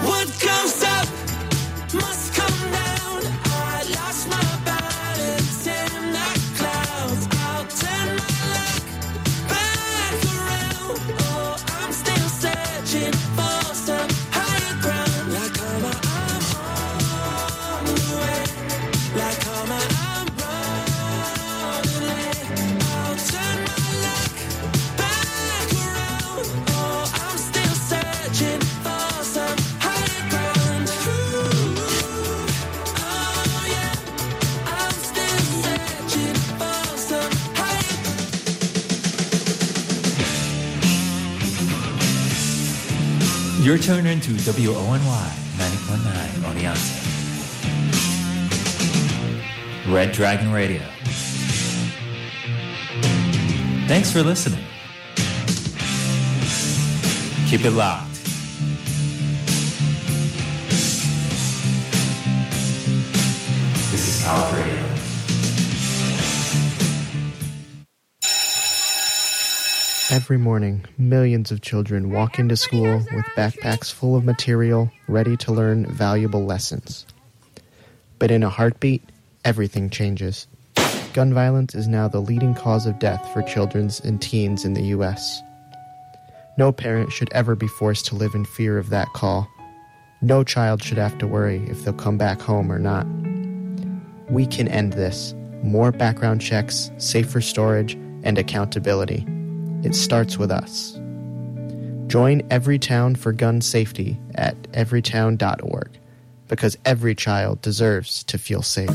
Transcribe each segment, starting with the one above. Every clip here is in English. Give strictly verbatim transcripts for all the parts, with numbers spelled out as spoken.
What goes up must come down. I lost my balance in the clouds. I'll turn my luck back around. Oh, I'm still searching for some higher ground. Like karma, I'm on the way. Like karma, I'm running late. I'll turn my luck back around. Oh, I'm still searching for some higher ground. Ooh, oh yeah, I'm still searching for some higher. You're tuned into W O N Y ninety point nine Oneonta. Red Dragon Radio. Thanks for listening. Keep it locked. This is Power Radio. Every morning, millions of children walk into school with backpacks full of material, ready to learn valuable lessons. But in a heartbeat, everything changes. Gun violence is now the leading cause of death for children and teens in the U S. No parent should ever be forced to live in fear of that call. No child should have to worry if they'll come back home or not. We can end this. More background checks, safer storage, and accountability. It starts with us. Join Everytown for gun safety at everytown dot org, because every child deserves to feel safe.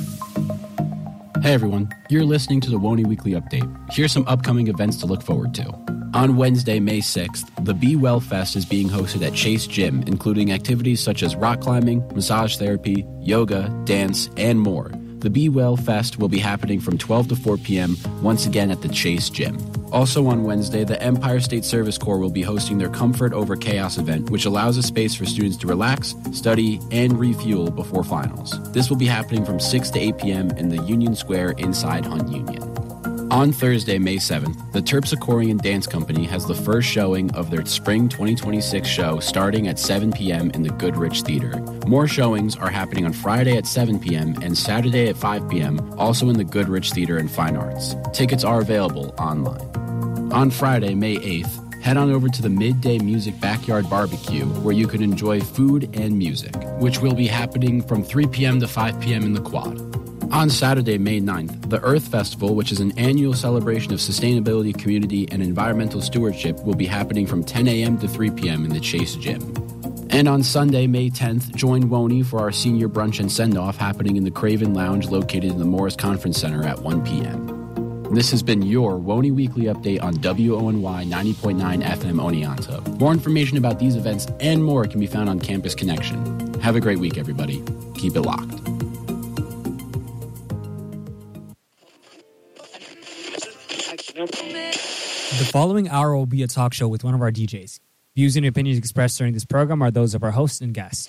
Hey everyone, you're listening to the W O N Y Weekly Update. Here's some upcoming events to look forward to. On Wednesday, May sixth, the Be Well Fest is being hosted at Chase Gym, including activities such as rock climbing, massage therapy, yoga, dance, and more. The Be Well Fest will be happening from twelve to four p.m. once again at the Chase Gym. Also on Wednesday, the Empire State Service Corps will be hosting their Comfort Over Chaos event, which allows a space for students to relax, study, and refuel before finals. This will be happening from six to eight p.m. in the Union Square inside Hunt Union. On Thursday, May seventh, the Terpsichorean Dance Company has the first showing of their Spring twenty twenty-six show starting at seven p.m. in the Goodrich Theater. More showings are happening on Friday at seven p.m. and Saturday at five p.m., also in the Goodrich Theater and Fine Arts. Tickets are available online. On Friday, May eighth, head on over to the Midday Music Backyard Barbecue, where you can enjoy food and music, which will be happening from three p.m. to five p.m. in the Quad. On Saturday, May ninth, the Earth Festival, which is an annual celebration of sustainability, community, and environmental stewardship, will be happening from ten a.m. to three p.m. in the Chase Gym. And on Sunday, May tenth, join W O N Y for our senior brunch and send-off happening in the Craven Lounge located in the Morris Conference Center at one p.m. This has been your W O N Y Weekly Update on W O N Y ninety point nine F M Oneonta. More information about these events and more can be found on Campus Connection. Have a great week, everybody. Keep it locked. The following hour will be a talk show with one of our D Js. Views and opinions expressed during this program are those of our hosts and guests.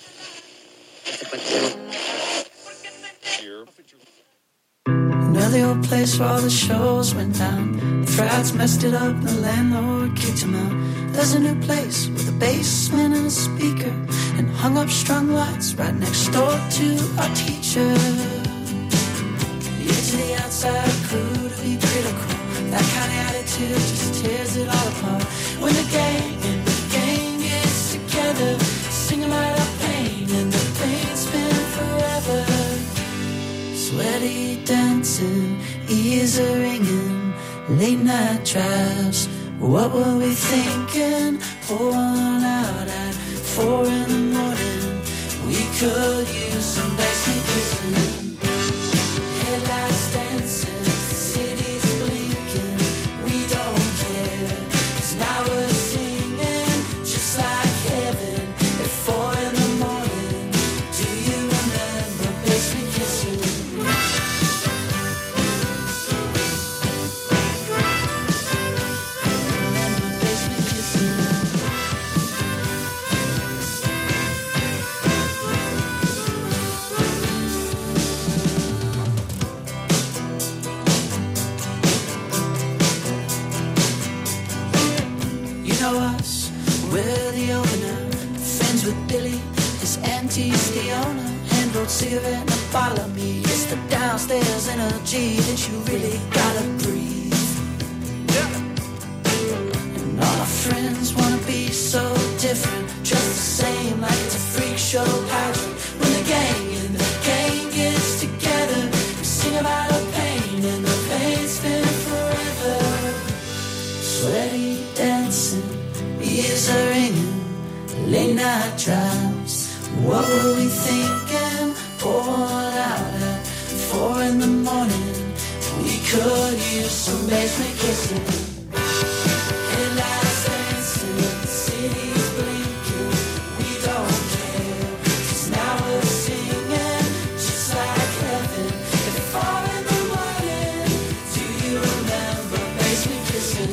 Another old place where all the shows went down. The frats messed it up and the landlord kicked him out. There's a new place with a basement and a speaker and hung up strung lights right next door to our teacher. Yeah, to the outside crew to be critical. That kind of attitude just tears it all apart. When the gang and the gang gets together, sing about our pain and the pain's been forever. Sweaty dancing, ears are ringing, late night drives. What were we thinking? Pour one out at four in the morning. We could use some basic kissing. Headlights dancing, city's blinking. We don't care, 'cause now we're singing just like heaven at four in the morning. Do you remember basement kissing? We're the over now, friends with Billy, the is empty, it's the owner. Hand-rolled cigarette and a bottle of me. It's the downstairs energy that you really gotta breathe. And all our friends wanna be so different, just the same, like it's a freak show pageant. When the gang and the gang gets together, we sing about our pain, and the pain's been forever. Sweaty dancing, ears are ringing, late night drives. What were we thinking? Poured out at four in the morning. We could use some basement kissing. Headlights dancing, city's blinking. We don't care, 'cause now we're singing just like heaven. At four in the morning, do you remember basement kissing?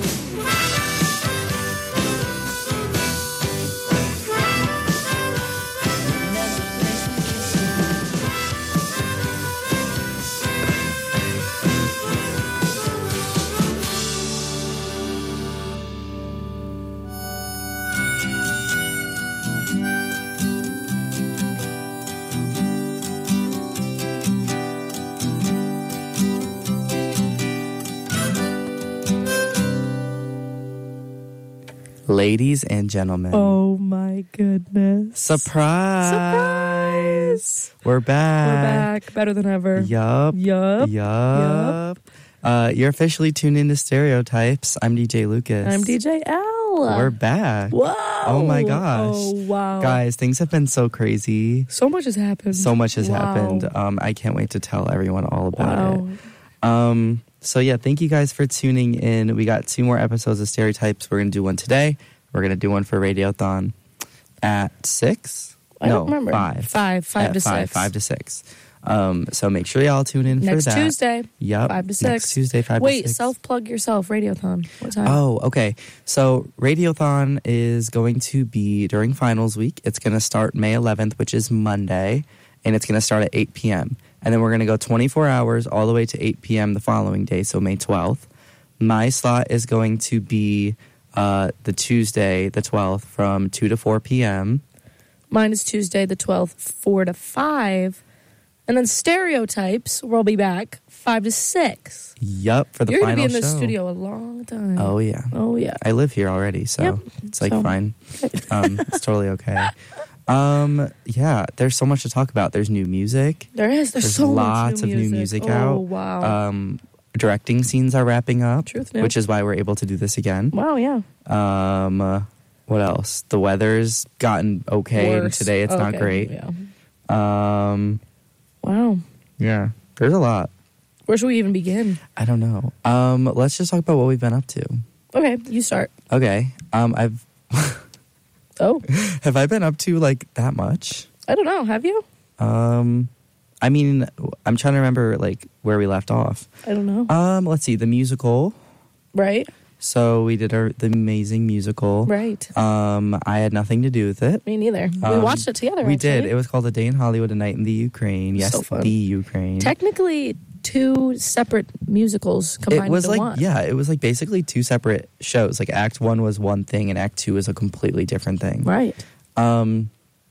Ladies and gentlemen. Oh my goodness. Surprise! Surprise! We're back. We're back. Better than ever. Yup. Yup. Yup. Uh, you're officially tuned into Stereotypes. I'm D J Lucas. I'm D J L. We're back. Whoa. Oh my gosh. Oh, wow. Guys, things have been so crazy. So much has happened. So much has Wow. happened. Um, I can't wait to tell everyone all about Wow. it. Um, so yeah, thank you guys for tuning in. We got two more episodes of Stereotypes. We're going to do one today. We're going to do one for Radiothon at six? I no, don't remember. five. Five. Five At to five, six. Five to six. Um, so make sure y'all tune in Next for that. Tuesday. Yep. Five to six. Next Tuesday, five Wait, to six. self-plug yourself. Radiothon. What time? Oh, okay. So Radiothon is going to be during finals week. It's going to start May eleventh, which is Monday, and it's going to start at eight p.m. And then we're going to go twenty-four hours all the way to eight p.m. the following day, so May twelfth. My slot is going to be uh, the Tuesday, the twelfth, from two to four p.m. Mine is Tuesday the twelfth, four to five. And then Stereotypes, where I'll be back, five to six. Yup, for the You're going final to be in the show. studio a long time. Oh, yeah. Oh, yeah. I live here already, so Yep. it's like So- fine. Um, it's totally okay. Um, yeah, there's so much to talk about. There's new music. There is. There's, There's so lots much new of new music. music oh, out. wow. Um, directing scenes are wrapping up, Truth, yeah. which is why we're able to do this again. wow, yeah. Um, uh, what else? The weather's gotten okay, and Worse. today it's not Okay, great. Yeah. Um, Wow. yeah, there's a lot. Where should we even begin? I don't know. Um, let's just talk about what we've been up to. Okay, you start. Okay. Um, I've Oh, have I been up to like that much? I don't know. Have you? Um, I mean, I'm trying to remember like where we left off. I don't know. Um, let's see, the musical. right? So we did our the amazing musical. Right. Um, I had nothing to do with it. Me neither. we Um, watched it together. We actually. did. It was called A Day in Hollywood, A Night in the Ukraine. Yes, So fun. the Ukraine. Technically, two separate musicals combined it was into like one. yeah, it was like basically two separate shows. Like Act One was one thing, and Act Two is a completely different thing. Right. Um,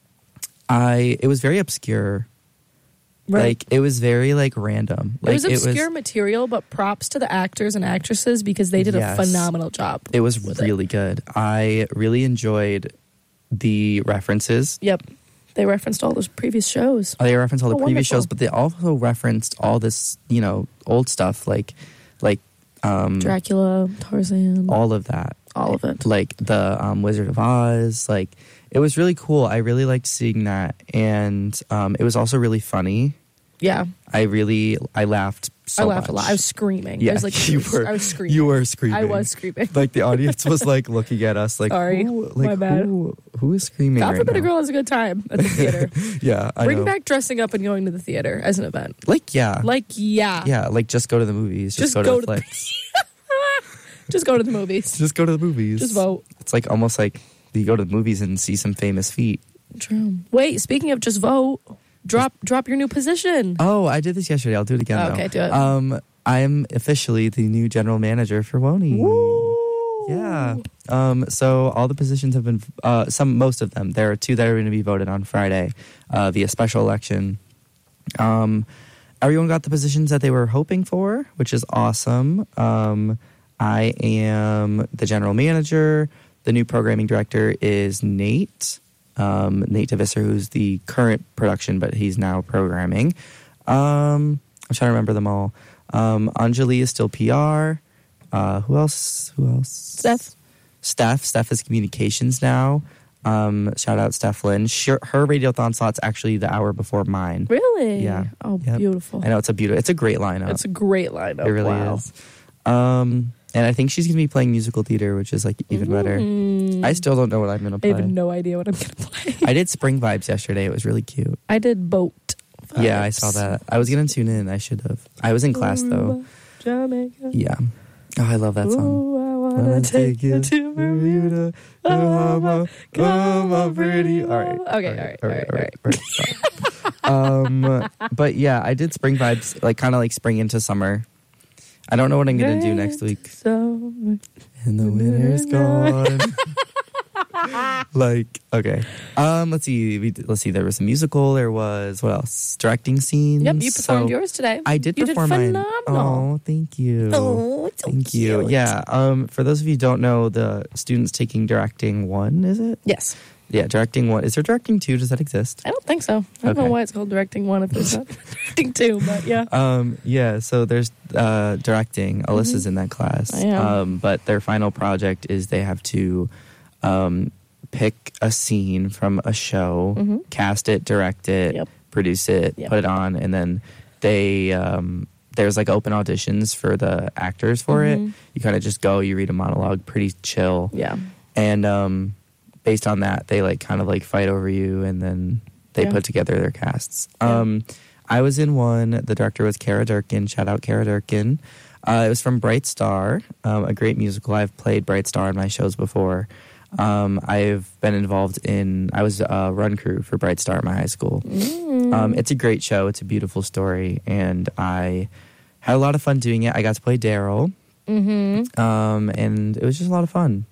I it was very obscure. Right. Like it was very like random. Like it was obscure material, but props to the actors and actresses because they did Yes. a phenomenal job. It was with really good. I really enjoyed the references. Yep. They referenced all those previous shows. They referenced all the Oh, previous wonderful. shows, but they also referenced all this, you know, old stuff like, like, um, Dracula, Tarzan, all, all of that, of it. like the um, Wizard of Oz. Like, it was really cool. I really liked seeing that, and um, it was also really funny. Yeah. I really, I laughed so I laughed much. a lot. I was screaming. Yeah, I was like, you were. I was screaming. You were screaming. I was screaming. Like the audience was like looking at us, like, Sorry. who, like My bad. Who, who is screaming God right forbid now? a girl has a good time at the theater. Yeah, I Bring know. back dressing up and going to the theater as an event. Like, yeah, Like, yeah. yeah, like just go to the movies. Just, Just go, go to to the the- flicks. Just go to the movies. Just go to the movies. Just vote. It's like almost like you go to the movies and see some famous feet. True. Wait, speaking of just vote, drop drop your new position. Oh, I did this yesterday. I'll do it again. Oh, though. okay, do it. Um, I am officially the new general manager for Woni. Woo! Yeah. Um, so all the positions have been, uh, some, most of them. There are two that are going to be voted on Friday uh, via special election. Um, everyone got the positions that they were hoping for, which is awesome. Um, I am the general manager. The new programming director is Nate. Um, Nate DeVisser, who's the current production, but he's now programming. Um, I'm trying to remember them all. Um, Anjali is still P R. Uh, who else? Who else? Steph. Steph. Steph is communications now. Um, shout out Steph Lynn. She, her radiothon slot's actually the hour before mine. Really? Yeah. Oh, Yep. beautiful. I know it's a beautiful. It's a great lineup. It's a great lineup. It really wow. is. Um, and I think she's gonna be playing musical theater, which is like even better. Mm. I still don't know what I'm gonna I play. have no idea what I'm going to play. I did Spring Vibes yesterday. It was really cute. I did boat. Yeah, I vibes. saw that. I was gonna tune in. I should have. I was in class though. Jamaica. Yeah. Oh, I love that song. Ooh, I wanna Wanna take you to Bermuda. Come on, come on, pretty. All right. Okay, all right, all right, all right. um, but yeah, I did Spring Vibes, like kind of like spring into summer. I don't know what I'm gonna do next week. So, And the winter's gone. Like, okay. Um, let's see. We, let's see. There was a musical. There was what else? Directing scenes. yep, you performed So yours today. I did you perform did mine. phenomenal. Oh, thank you. Oh, it's so Thank you. cute. Yeah. Um, for those of you who don't know, the students taking directing one, is it? Yes. Yeah, directing one. Is there directing two? Does that exist? I don't think so. I don't know Okay. why it's called directing one if there's not directing two, but yeah. Um, yeah, so there's uh, directing. Alyssa's in that class. I am. Um, but their final project is they have to um, pick a scene from a show, Mhm. cast it, direct it, Yep. produce it, Yep. put it on, and then they um, there's like open auditions for the actors for Mhm. it. You kind of just go, you read a monologue, pretty chill, Yeah. and um, based on that, they like kind of like fight over you, and then they Yeah. put together their casts. Yeah. Um, I was in one. The director was Kara Durkin. Shout out Kara Durkin. Uh, it was from Bright Star, um, a great musical. I've played Bright Star in my shows before. Um, I've been involved in. I was a run crew for Bright Star at my high school. Mm. Um, it's a great show. It's a beautiful story, and I had a lot of fun doing it. I got to play Daryl, Mm-hmm. um, and it was just a lot of fun.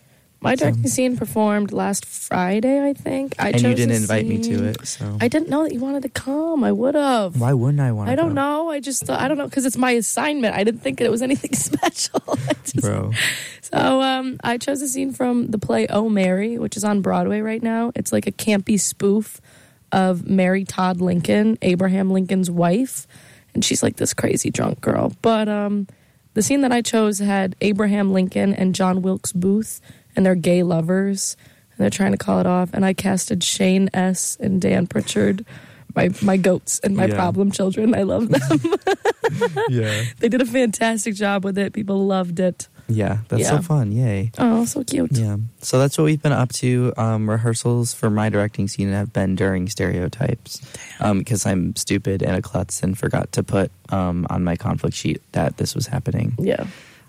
My So- directing scene performed last Friday, I think. I and chose you didn't a invite me scene- to it, so I didn't know that you wanted to come. I would have. why wouldn't I want to? I don't know. I just thought, I don't know, because it's my assignment. I didn't think it was anything special. I just- bro? So um, I chose a scene from the play Oh Mary, which is on Broadway right now. It's like a campy spoof of Mary Todd Lincoln, Abraham Lincoln's wife. And she's like this crazy drunk girl. But um, the scene that I chose had Abraham Lincoln and John Wilkes Booth, and they're gay lovers. And they're trying to call it off. And I casted Shane S. and Dan Pritchard, my, my goats and my Yeah. problem children. I love them. Yeah, They did a fantastic job with it. People loved it. yeah, that's so Yeah. fun! Yay! Oh, so cute. Yeah, so that's what we've been up to. Um, rehearsals for my directing scene have been during Stereotypes, um, because I'm stupid and a klutz and forgot to put um on my conflict sheet that this was happening. Yeah.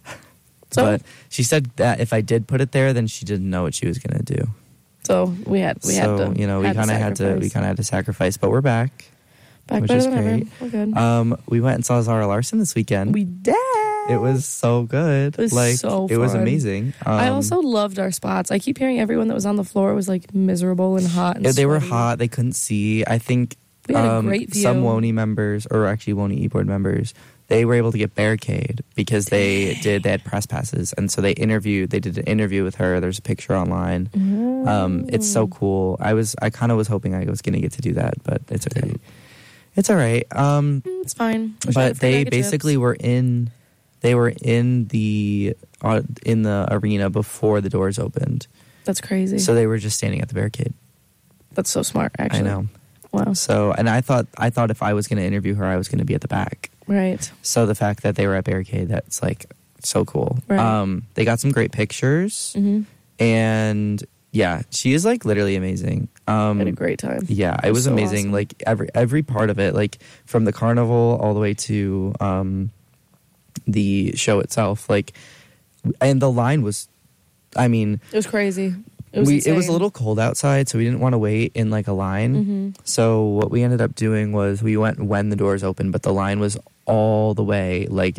So, But she said that if I did put it there, then she didn't know what she was gonna do. so we had we so had to you know we had kind of had to we sacrifice. kind of had to sacrifice, but we're back. back which better is than ever. great. We're good. Um, we went and saw Zara Larson this weekend. we did. It was so good. It was like so it was fun. amazing. Um, I also loved our spots. I keep hearing everyone that was on the floor was like miserable and hot. And yeah, they were sweaty. hot. They couldn't see. I think We had a um, great view. some WONI members, or actually WONI e-board members, they were able to get barricade because they did. They had press passes, and so they interviewed. They did an interview with her. There's a picture online. Um, it's so cool. I was. I kind of was hoping I was going to get to do that, but it's okay. It's all right. Um, Mm, It's fine. Wish I had but free they bag of basically chips. were in. They were in the uh, in the arena before the doors opened, That's crazy. so they were just standing at the barricade. That's so smart. Actually, I know. Wow. So, and I thought, I thought if I was going to interview her, I was going to be at the back. Right. So the fact that they were at barricade, that's like so cool. Right. Um, they got some great pictures, Mm-hmm. and yeah, she is like literally amazing. Um, Had a great time. yeah, it It was was so amazing. awesome. Like every every part of it, like from the carnival all the way to um, the show itself. Like, and the line was, I mean, It was crazy. It was we it was a insane. little cold outside, so we didn't want to wait in like a line. Mm-hmm. So what we ended up doing was we went when the doors opened, but the line was all the way like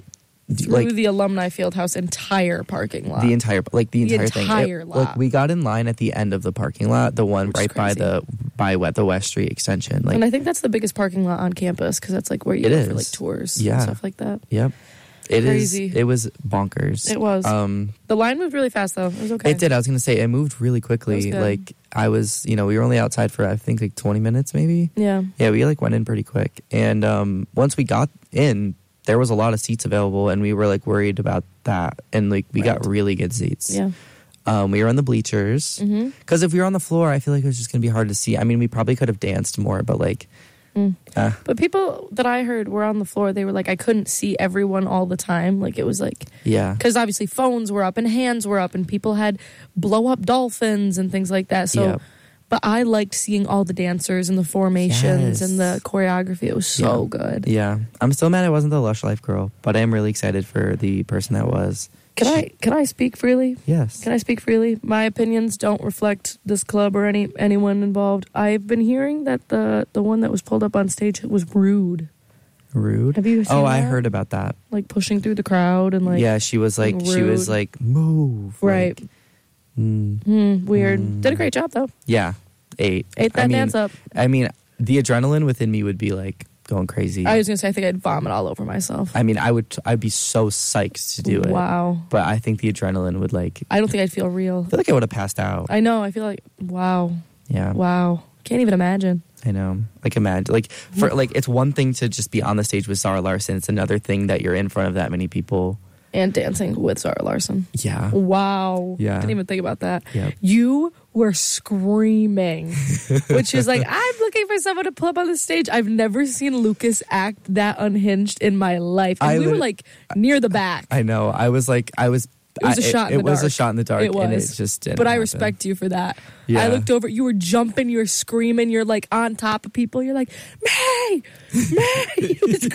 through like the alumni field house entire parking lot. the entire like the The entire, thing. entire It- lot. Like we got in line at the end of the parking lot, the one Which is right by crazy. the by what the West Street extension. Like and I think that's the biggest parking lot on campus because that's like where you It go for is. like tours Yeah. and stuff like that. yep, it is. Crazy. It was bonkers. It was. Um, The line moved really fast though. It was okay. It did. I was gonna say it moved really That quickly. was good. Like I was, you know, we were only outside for I think like twenty minutes, maybe. Yeah. Yeah, we like went in pretty quick, and um, once we got in, there was a lot of seats available, and we were like worried about that, and like we got Right. really good seats. Yeah. Um, we were on the bleachers Mm-hmm. because if we were on the floor, I feel like it was just gonna be hard to see. I mean, we probably could have danced more, but like, Mm. uh, But people that I heard were on the floor. They were like, I couldn't see everyone all the time. Like it was like, yeah, because obviously phones were up and hands were up and people had blow up dolphins and things like that. So, Yep. but I liked seeing all the dancers and the formations Yes. and the choreography. It was so good. yeah. I'm still mad I wasn't the Lush Life girl, but I am really excited for the person that was. Can I can I speak freely? Yes. Can I speak freely? My opinions don't reflect this club or any anyone involved. I've been hearing that the the one that was pulled up on stage was rude, Rude. Have you seen Oh, I that? heard about that. like pushing through the crowd and like yeah, she was like, she was rude. like, move. Right. Like, mm, Hmm, weird. Mm. Did a great job though. yeah, eight. Ate that I mean, dance up. I mean, the adrenaline within me would be like going crazy. I was gonna say I think I'd vomit all over myself. I mean, I would. I'd be so psyched to do it. Wow. But I think the adrenaline would like. I don't think I'd feel real. I feel like I would have passed out. I know. I feel like wow, Yeah. wow. Can't even imagine. I know. Like imagine, like for like it's one thing to just be on the stage with Zara Larson. It's another thing that you're in front of that many people. And dancing with Zara Larson. Yeah. Wow. Yeah. Didn't even think about that. Yep. You were screaming, which is like, I'm looking for someone to pull up on the stage. I've never seen Lucas act that unhinged in my life. And I we were lit- like near the back. I know. I was like, I was. It was a I- shot It, in it the was a dark. shot in the dark, It and it was. just didn't But I happen. respect you for that. Yeah. I looked over, you were jumping, you were screaming, you're like on top of people. You're like, May! May! It's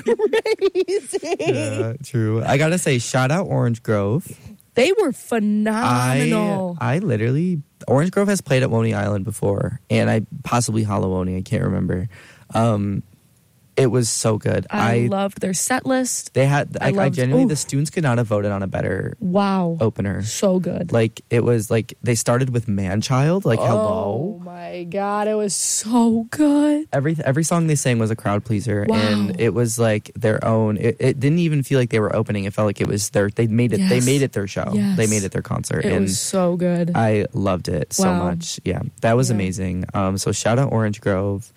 crazy. Yeah, true. I gotta say, shout out Orange Grove. They were I phenomenal. I literally Orange Grove has played at Woney Island before, and I possibly Halloween. I can't remember. Um, it was so good. I, I, loved their set list. they had. I I, I loved- genuinely ooh. the students could not have voted on a better Wow. opener. So good. Like it was like they started with Man Child. Like Oh hello. my God. It was so good. Every every song they sang was a crowd pleaser, Wow. and it was like their own. It, it didn't even feel like they were opening. It felt like it was their. They made it. They Yes. made it their show. Yes. They made it their concert, It and was so good. I loved it so Wow. much. Yeah, that was Yeah. amazing. Um, so shout out Orange Grove.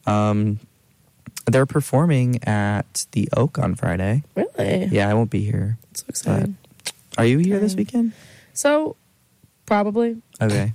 Um, they're performing at the Oak on Friday. Really? Yeah, I won't be here. So excited. Are you here this Okay. weekend? So, probably. Okay.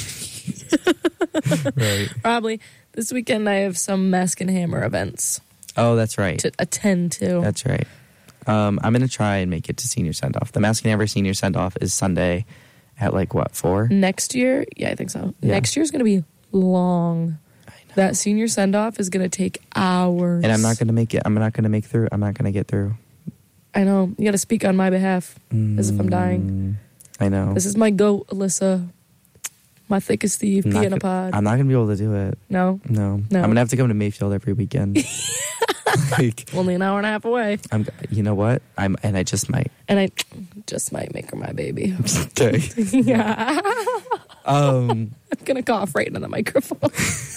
Right. Probably. This weekend I have some Mask and Hammer events Oh, that's right. to attend to. That's right. Um, I'm gonna try and make it to senior send off. The Mask and Amber senior send off is Sunday at like what four? Next year, yeah, I think so. Yeah. Next year's going to be long. I know. That senior send off is going to take hours. And I'm not gonna make it. I'm not gonna make through. I'm not gonna get through. I know. You got to speak on my behalf as if I'm dying. Mm, I know. This is my goat, Alyssa. My thickest thief, I'm not pea in a gonna- pod. I'm not gonna be able to do it. No, No. No. I'm gonna have to come to Mayfield every weekend. Like, only an hour and a half away. I'm. You know what? I'm, and I just might. And I just might make her my baby. Okay. Yeah. Um. I'm going to cough right into the microphone.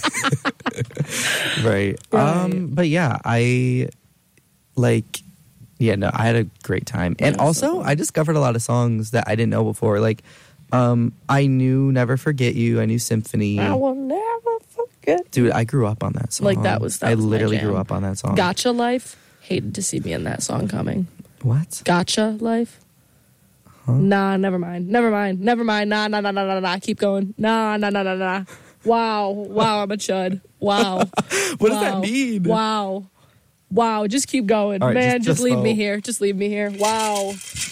Right. Um. But yeah, I like. Yeah. No, I had a great time, and Yeah, also so fun. I discovered a lot of songs that I didn't know before. Like, um, I knew "Never Forget You." I knew "Symphony." I will never forget. Dude, I grew up on that song. Like, that was- that I was my literally jam. grew up on that song. Gotcha Life. Hated to see me in that song coming. What? Gotcha Life. Nah, never mind. Never mind. Never mind. Nah, nah, nah, nah, nah, nah. Keep going. Nah, nah, nah, nah, nah. Wow. Wow, I'm a chud. Wow. What does that Wow. mean? Wow. Wow. Just keep going. All right, Man, just- just, just leave me slow. here. Just leave me here. Wow.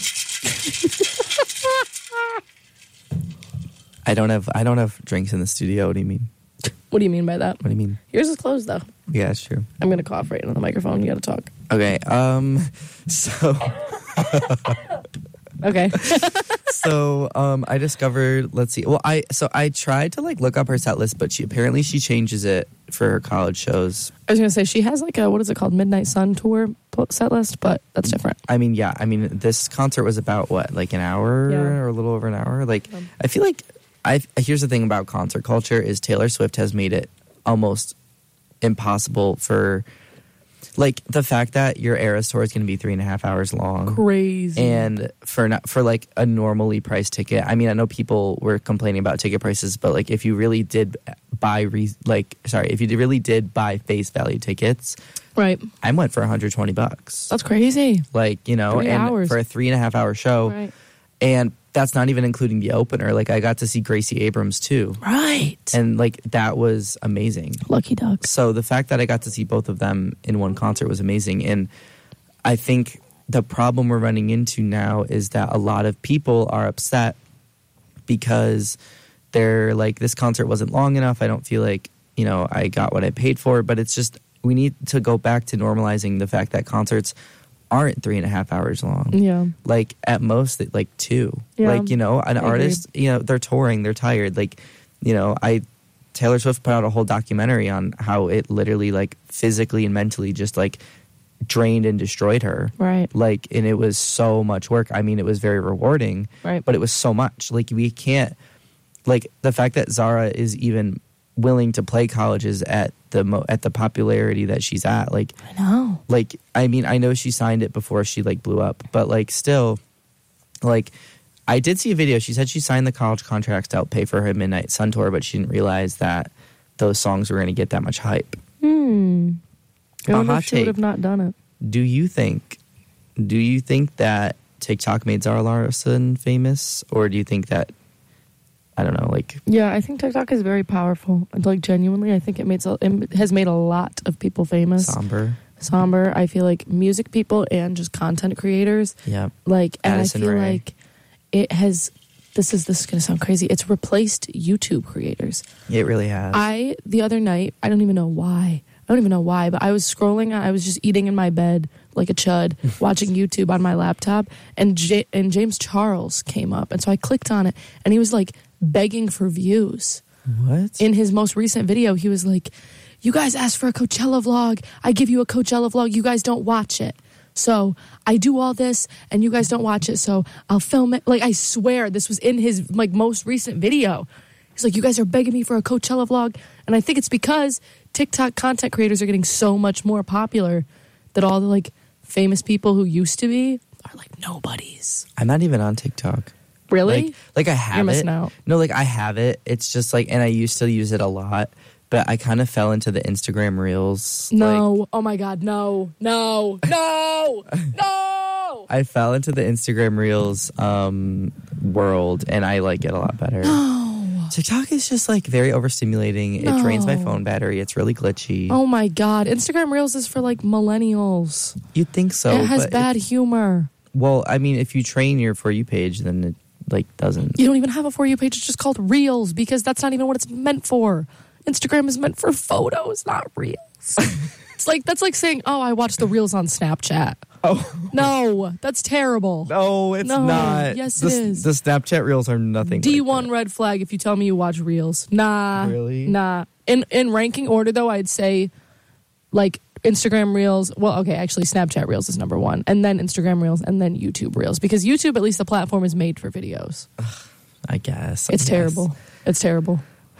I don't have. I don't have drinks in the studio. What do you mean? What do you mean by that? What do you mean? Yours is closed, though. Yeah, it's true. I'm going to cough right into the microphone. You got to talk. Okay. Um. So. Okay. So um, I discovered. Let's see. Well, I so I tried to like look up her set list, but she apparently she changes it for her college shows. I was gonna say she has like a what is it called Midnight Sun tour set list, but that's different. I mean, yeah. I mean, this concert was about what, like an hour Yeah. or a little over an hour. Like, Um, I feel like I. Here's the thing about concert culture is Taylor Swift has made it almost impossible for. Like the fact that your Eras tour is going to be three and a half hours long, Crazy. and for not, for like a normally priced ticket. I mean, I know people were complaining about ticket prices, but like if you really did buy, re, like sorry, if you really did buy face value tickets, right. I went for one hundred twenty bucks. That's crazy. Like you know, Three and hours. for a three and a half hour show, Right. and that's not even including the opener. Like I got to see Gracie Abrams too, Right. and like that was amazing. Lucky ducks. So the fact that I got to see both of them in one concert was amazing. And I think the problem we're running into now is that a lot of people are upset because they're like, this concert wasn't long enough. I don't feel like, you know, I got what I paid for. But it's just, we need to go back to normalizing the fact that concerts aren't three and a half hours long. Yeah. Like at most, like two. Yeah, Like, you know, an I agree. artist, you know, they're touring, they're tired. Like, you know, I Taylor Swift put out a whole documentary on how it literally like physically and mentally just like drained and destroyed her. Right. Like, and it was so much work. I mean, it was very rewarding, Right. but it was so much. Like, we can't, like, the fact that Zara is even willing to play colleges at the mo- at the popularity that she's at, like, I know. like, I mean, I know she signed it before she like blew up, but like, still, like, I did see a video. She said she signed the college contracts to help pay for her Midnight Sun tour, but she didn't realize that those songs were going to get that much hype. Hmm. I A wonder hot if she would take. have not done it. Do you think? Do you think that TikTok made Zara Larsson famous, or do you think that I don't know, like Yeah, I think TikTok is very powerful. And, like, genuinely, I think it makes a, it has made a lot of people famous. somber? Somber. I feel like music people and just content creators. Yeah, Like, and Addison I feel Rae. like it has. This is this is going to sound crazy. It's replaced YouTube creators. it really has. I the other night, I don't even know why. I don't even know why, but I was scrolling. I was just eating in my bed like a chud, watching YouTube on my laptop, and J- and James Charles came up, and so I clicked on it, and he was like begging for views. what? In his most recent video, he was like, "You guys asked for a Coachella vlog. I give you a Coachella vlog. You guys don't watch it. So I do all this, and you guys don't watch it. So I'll film it." Like, I swear, this was in his like most recent video. He's like, "You guys are begging me for a Coachella vlog," and I think it's because TikTok content creators are getting so much more popular that all the like famous people who used to be are like nobodies. I'm not even on TikTok. Really? Like, like I have You're it. missing out. No, like I have it. It's just like, and I used to use it a lot, but I kind of fell into the Instagram Reels. No. Like, Oh my God. No. No. No. No. I fell into the Instagram Reels um, world, and I like it a lot better. No. TikTok is just like very overstimulating. It drains my No. phone battery. It's really glitchy. Oh my God. Instagram Reels is for like millennials. You'd think so. it has but bad humor. well, I mean, if you train your For You page, then it like doesn't. You don't even have a For You page. It's just called Reels because that's not even what it's meant for. Instagram is meant for photos, not Reels. It's like, that's like saying, oh, I watched the Reels on Snapchat. Oh No, that's terrible. no, it's No, not. yes, the, it is. The Snapchat Reels are nothing. D like one that. red flag if you tell me you watch Reels. Nah. Really? Nah. In in ranking order though, I'd say like Instagram Reels. Well, okay, actually Snapchat Reels is number one. And then Instagram Reels and then YouTube Reels. Because YouTube, at least the platform, is made for videos. I guess It's I guess. terrible. It's terrible.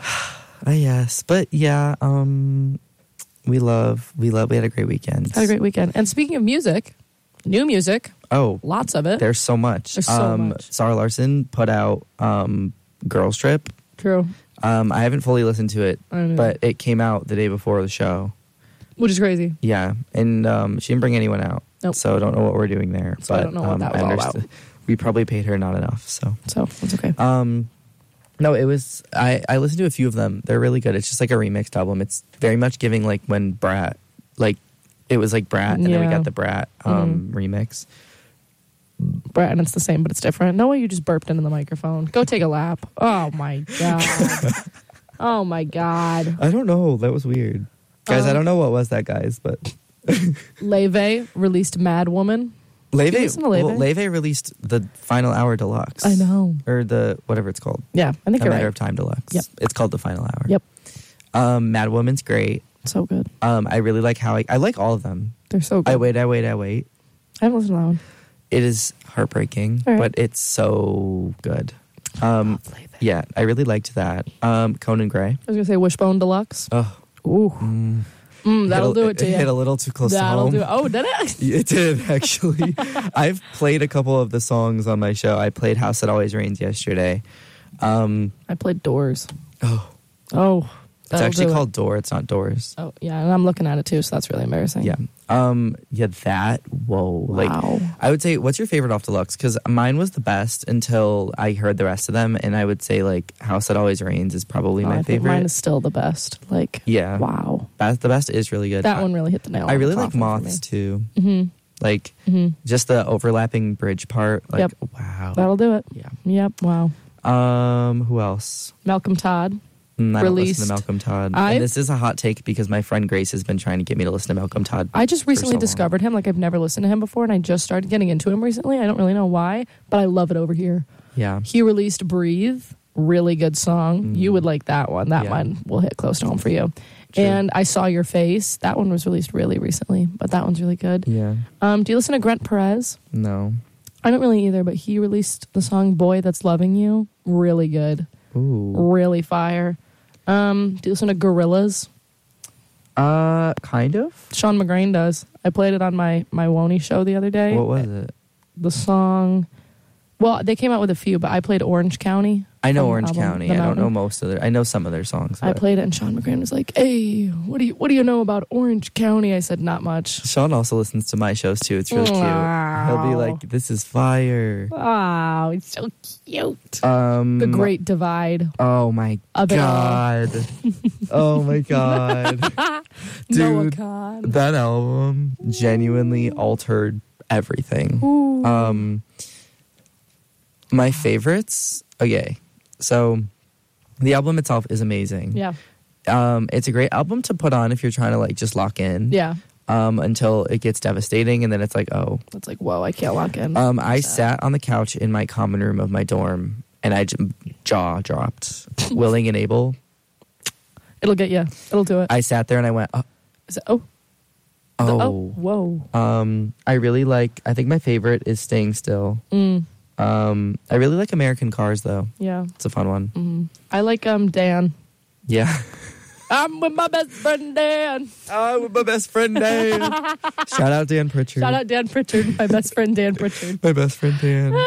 I guess, but yeah, um, we love, we love. We had a great weekend. Had a great weekend. And speaking of music, new music, Oh, lots of it. there's so much. There's so um, much. Zara Larsson put out um, "Girls Trip." True. Um, I haven't fully listened to it, I know. but it came out the day before the show. Which is crazy. Yeah, and um, she didn't bring anyone out, Nope. so I don't know what we're doing there. So I but don't know what um, that was I all understand- about. We probably paid her not enough, so. So it's okay. Um, no, it was. I I listened to a few of them. They're really good. It's just like a remixed album. It's very much giving like when Brat, like it was like Brat, and then we Yeah. got the Brat um, remix. Brett, and it's the same, but it's different. No way you just burped into the microphone. Go take a lap. Oh my God. Oh my God. I don't know. That was weird, guys. I Um, don't know what was that, guys, but Leve released Mad Woman. you Leve, listen to Leve? well, Leve released the Final Hour Deluxe. I know. Or the, whatever it's called. Yeah, I think A you're Matter right. of Time Deluxe. Yep. It's called the Final Hour. Yep. Um, Mad Woman's great. So good. Um, I really like how I, I like all of them. They're so good. I Wait, I Wait, I Wait. I haven't listened to that one. It is heartbreaking, All right. but it's so good. Um, yeah, I really liked that. Um, Conan Gray. I was gonna say Wishbone Deluxe. Oh, Ooh, mm, mm, that'll hit a- do it to you. Hit a little too close That'll to do home. it. Oh, did it? It did, actually. I've played a couple of the songs on my show. I played House That Always Rains yesterday. Um, I played Doors. oh, Oh, it's that'll actually do it. called Door. It's not Doors. Oh, yeah, and I'm looking at it too, so that's really embarrassing. Yeah. Um, yeah, that, whoa. Like, Wow. I would say, what's your favorite off Deluxe? Because mine was the best until I heard the rest of them. And I would say, like, House That Always Rains is probably Oh, my I think favorite. mine is still the best. Like, Yeah. wow, Best, the best is really good. that I, one really hit the nail. I on really the like coffin for Moths, me. too. Mhm. Like, Mhm. just the overlapping bridge part. Like, Yep. wow. That'll do it. Yeah. Yep. Wow. Um, who else? Malcolm Todd. Mm, I don't listen Released. to Malcolm Todd. I- And this is a hot take because my friend Grace has been trying to get me to listen to Malcolm Todd. I just for recently so long. discovered him. Like I've never listened to him before, and I just started getting into him recently. I don't really know why, but I love it over here. Yeah. He released "Breathe," really good song. Mm. You would like that one. That Yeah. one will hit close to home for you. True. And I Saw Your Face. That one was released really recently, but that one's really good. Yeah. Um, do you listen to Grant Perez? No. I don't really either, but he released the song "Boy That's Loving You." Really good, Ooh. really fire. Um, do you listen to Gorillaz? Uh, kind of. Sean McGrain does. I played it on my my Woney show the other day. What was it? The song. Well, they came out with a few, but I played Orange County. I know from the Orange album, County. The I don't Mountain. know most of their. I know some of their songs. I but- played it, and Sean McGrain was like, "Hey, what do you what do you know about Orange County?" I said, "Not much." Sean also listens to my shows too. It's really cute. He'll be like, "This is fire." Oh, it's so cute. Um, The Great Divide Oh my of it all. god. Oh my god. Noah Dude, Khan. that album genuinely altered everything. Ooh. Um, my favorites. Okay, so the album itself is amazing. Yeah, Um, it's a great album to put on if you're trying to like just lock in. yeah. Um, until it gets devastating, and then it's like, oh. It's like, whoa, I can't lock in. Um, I Sad. sat on the couch in my common room of my dorm, and I j- jaw dropped. Willing and able. It'll get you. It'll do it. I sat there and I went, oh. Is it oh, is it- oh. oh, whoa. Um, I really like. I think my favorite is Staying Still. Mm, Um, I really like American Cars, though. yeah. It's a fun one. Mm. I like um Dan. Yeah. I'm with my best friend Dan. Oh, with my best friend Dan. Shout out Dan Pritchard. Shout out Dan Pritchard, my best friend Dan Pritchard. my best friend Dan.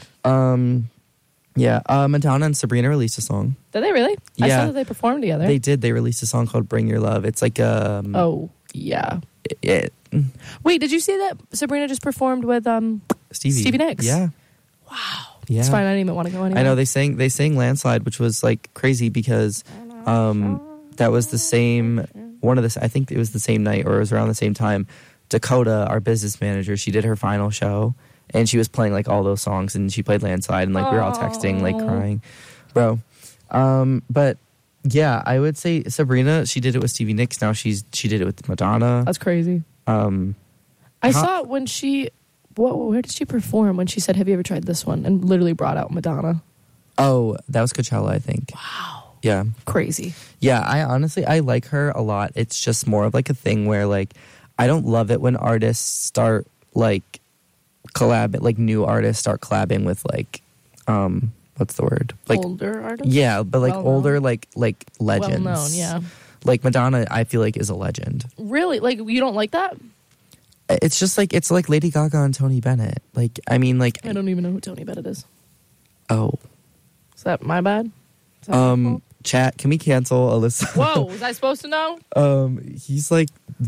um, yeah. Uh, Madonna and Sabrina released a song. Did they really? I Yeah. saw that they performed together. They did. They released a song called "Bring Your Love." It's like um. oh yeah. It, Wait, did you see that Sabrina just performed with um? Stevie. Stevie Nicks. Yeah. Wow. Yeah. It's fine. I didn't even want to go anywhere. I know they sang they sang Landslide, which was like crazy because um that was the same one of the I think it was the same night or it was around the same time. Dakota, our business manager, she did her final show and she was playing like all those songs and she played Landslide and like we were all texting like Aw. crying. Bro. Um but yeah, I would say Sabrina, she did it with Stevie Nicks. Now she's she did it with Madonna. That's crazy. Um I How- saw it when she. What? Where did she perform? When she said, "Have you ever tried this one?" and literally brought out Madonna. oh, that was Coachella, I think. Wow. Yeah. Crazy. Yeah, I honestly I like her a lot. It's just more of like a thing where like I don't love it when artists start like collab like new artists start collabing with like um what's the word? Like Older artist. yeah, but like Well-known. older like like legends. Well known. Yeah. Like Madonna I feel like is a legend. Really? Like you don't like that? It's just like it's like Lady Gaga and Tony Bennett. Like I mean like I don't even know who Tony Bennett is. oh. Is that my bad? Is that my Um fault? chat, can we cancel Alyssa? Whoa, was I supposed to know? um he's like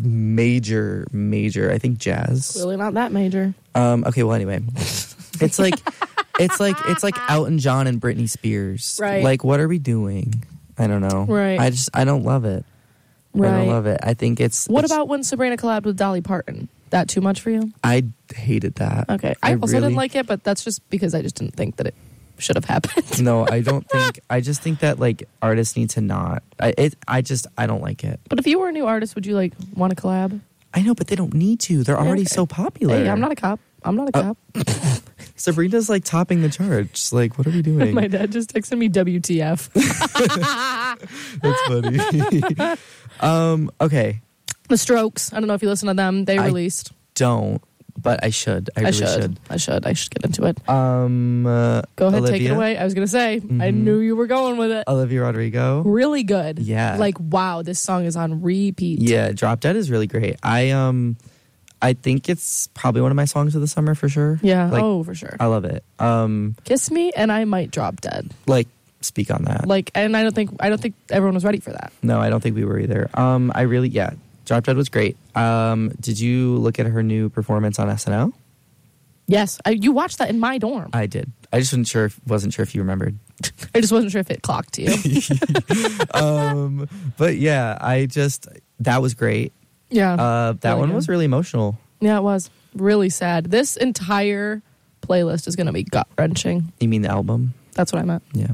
major major I think jazz. Clearly not that major. Um, okay, well, anyway, it's like, it's like, it's like Elton John and Britney Spears. Right. Like, what are we doing? I don't know. Right. I just, I don't love it. I Right. don't love it. I think it's. What it's- about when Sabrina collabed with Dolly Parton? That too much for you? I hated that. Okay. I, I also really- didn't like it, but that's just because I just didn't think that it should have happened. No, I don't think. I just think that like artists need to not. I it. I just. I don't like it. But if you were a new artist, would you like want to collab? I know, but they don't need to. They're already Okay. so popular. Hey, I'm not a cop. I'm not a cop. Sabrina's like topping the charts. Like, what are we doing? My dad just texted me W T F. That's funny. um, okay. The Strokes. I don't know if you listen to them. They I released. Don't, but I should. I, I really should. should. I should. I should get into it. Um, uh, Go ahead, Olivia? take it away. I was gonna say. I Mhm. knew you were going with it. Olivia Rodrigo. Really good. Yeah. Like, wow, this song is on repeat. Yeah, Drop Dead is really great. I um, I think it's probably one of my songs of the summer for sure. Yeah. Like, oh, for sure. I love it. Um, Kiss Me and I Might Drop Dead. like speak on that. Like, and I don't think I don't think everyone was ready for that. No, I don't think we were either. Um, I really yeah, Drop Dead was great. Um, did you look at her new performance on S N L? Yes, I, you watched that in my dorm. I did. I just wasn't sure if, wasn't sure if you remembered. I just wasn't sure if it clocked to you. um, but yeah, I just that was great. Yeah. Uh, that Really one good. was really emotional. Yeah, it was really sad. This entire playlist is going to be gut wrenching. You mean the album? That's what I meant. Yeah.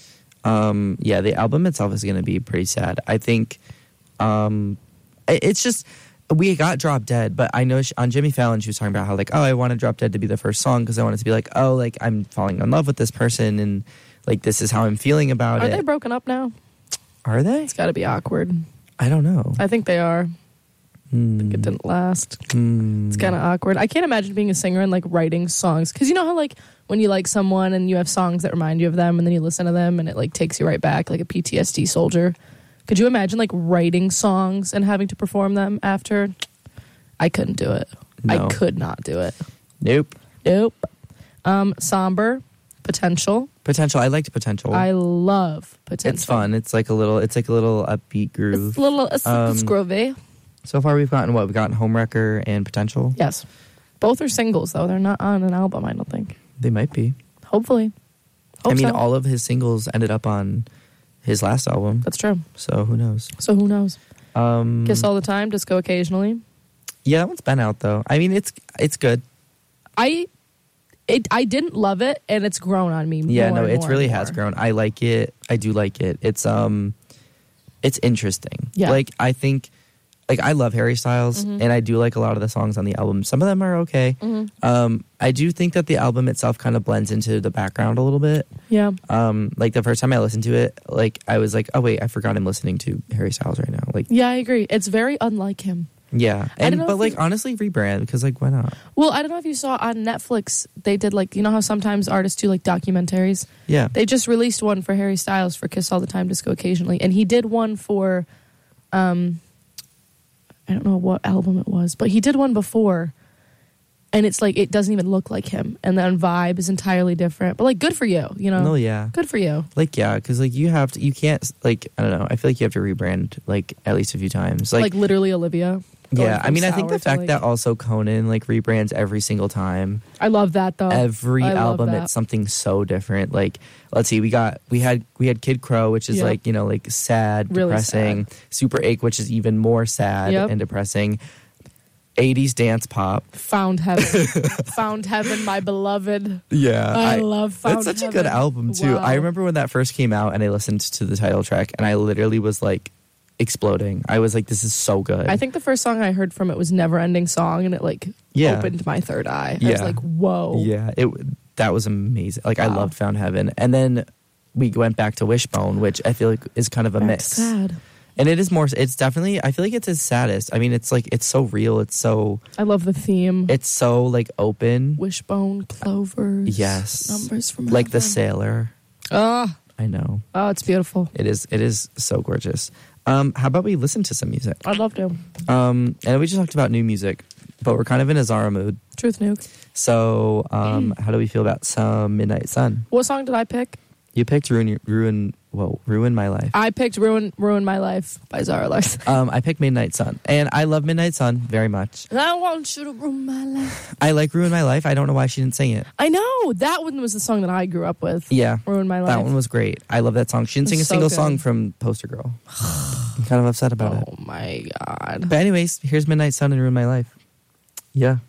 Um, yeah, the album itself is going to be pretty sad. I think um, it- it's just, we got Drop Dead, but I know she, on Jimmy Fallon, she was talking about how, like, oh, I wanted Drop Dead to be the first song because I wanted to be like, oh, like, I'm falling in love with this person and, like, this is how I'm feeling about Are it. they broken up now? Are they? It's got to be awkward. I don't know. I think they are. Hmm. It didn't last. Hmm. It's kind of awkward. I can't imagine being a singer and like writing songs because you know how like when you like someone and you have songs that remind you of them and then you listen to them and it like takes you right back like a P T S D soldier. Could you imagine like writing songs and having to perform them after? I couldn't do it. No. I could not do it. Nope. Nope. Um, somber, Potential. Potential. I liked Potential. I love Potential. It's fun. It's like a little. It's like a little upbeat groove. It's a little. It's, Um, it's groovy. So far, we've gotten what? We've gotten Homewrecker and Potential. Yes. Both are singles though. They're not on an album. I don't think. They might be. Hopefully. Hope I mean, so. all of his singles ended up on his last album. That's true. So who knows? So who knows? Um, Kiss All the Time, Disco Occasionally. yeah, that one's been out though. I mean, it's it's good. I it I didn't love it, and it's grown on me. Yeah, more no, and it more really and has more. grown. I like it. I do like it. It's um, it's interesting. Yeah. Like I think, like I love Harry Styles, Mhm. and I do like a lot of the songs on the album. Some of them are okay. Mhm. Um, I do think that the album itself kind of blends into the background a little bit. Yeah, Um, like the first time I listened to it, like I was like, oh wait, I forgot I'm listening to Harry Styles right now. Like, yeah, I agree. It's very unlike him. yeah, I don't and know but if like you- honestly, rebrand because like why not? Well, I don't know if you saw on Netflix, they did like, you know how sometimes artists do like documentaries? Yeah, They just released one for Harry Styles for Kiss All the Time, Disco Occasionally. And he did one for, um, I don't know what album it was, but he did one before. And it's like, it doesn't even look like him. And then vibe is entirely different. But like, good for you, you know? no, yeah, Good for you. like yeah, because like you have to, you can't like I don't know. I feel like you have to rebrand like at least a few times. Like, Like, literally Olivia. going yeah, I from mean, I think sour the to, fact like- that also Conan like rebrands every single time. I love that though. Every I love album that. it's something so different. Like let's see, we got we had we had Kid Crow, which is Yeah. like, you know, like sad, Really depressing. Super Ache, which is even more sad Yep. and depressing. eighties dance pop. Found Heaven. Found Heaven, my beloved. Yeah. I, love Found It's such Heaven. a good album too. Wow. I remember when that first came out and I listened to the title track and I literally was like exploding. I was like, this is so good. I think the first song I heard from it was Never Ending Song, and it like Yeah. opened my third eye. I was Yeah. like, whoa. Yeah, it that was amazing. Like I Wow. loved Found Heaven. And then we went back to Wishbone, which I feel like is kind of a That's mix. sad. And it is more it's definitely I feel like it's his saddest. I mean, it's like it's so real. It's so I love the theme. it's so like open. Wishbone, clovers. Yes. Numbers from Like the heaven. sailor. Ah, I know. oh, it's beautiful. It is it is so gorgeous. Um, how about we listen to some music? I'd love to. Um, and we just talked about new music, but we're kind of in a Zara mood. Truth Nuke. So, um, how do we feel about some Midnight Sun? What song did I pick? You picked Ruin, Ruin, well, Ruin My Life. I picked Ruin Ruin My Life by Zara Larsson. Um, I picked Midnight Sun, and I love Midnight Sun very much. I want you to ruin my life. I like Ruin My Life. I don't know why she didn't sing it. I know. That one was the song that I grew up with. Yeah, Ruin My Life. that one was great. I love that song. She didn't It sing a was so single good. song from Poster Girl. I'm kind of upset about it. Oh my God. But anyways, here's Midnight Sun and Ruin My Life. Yeah.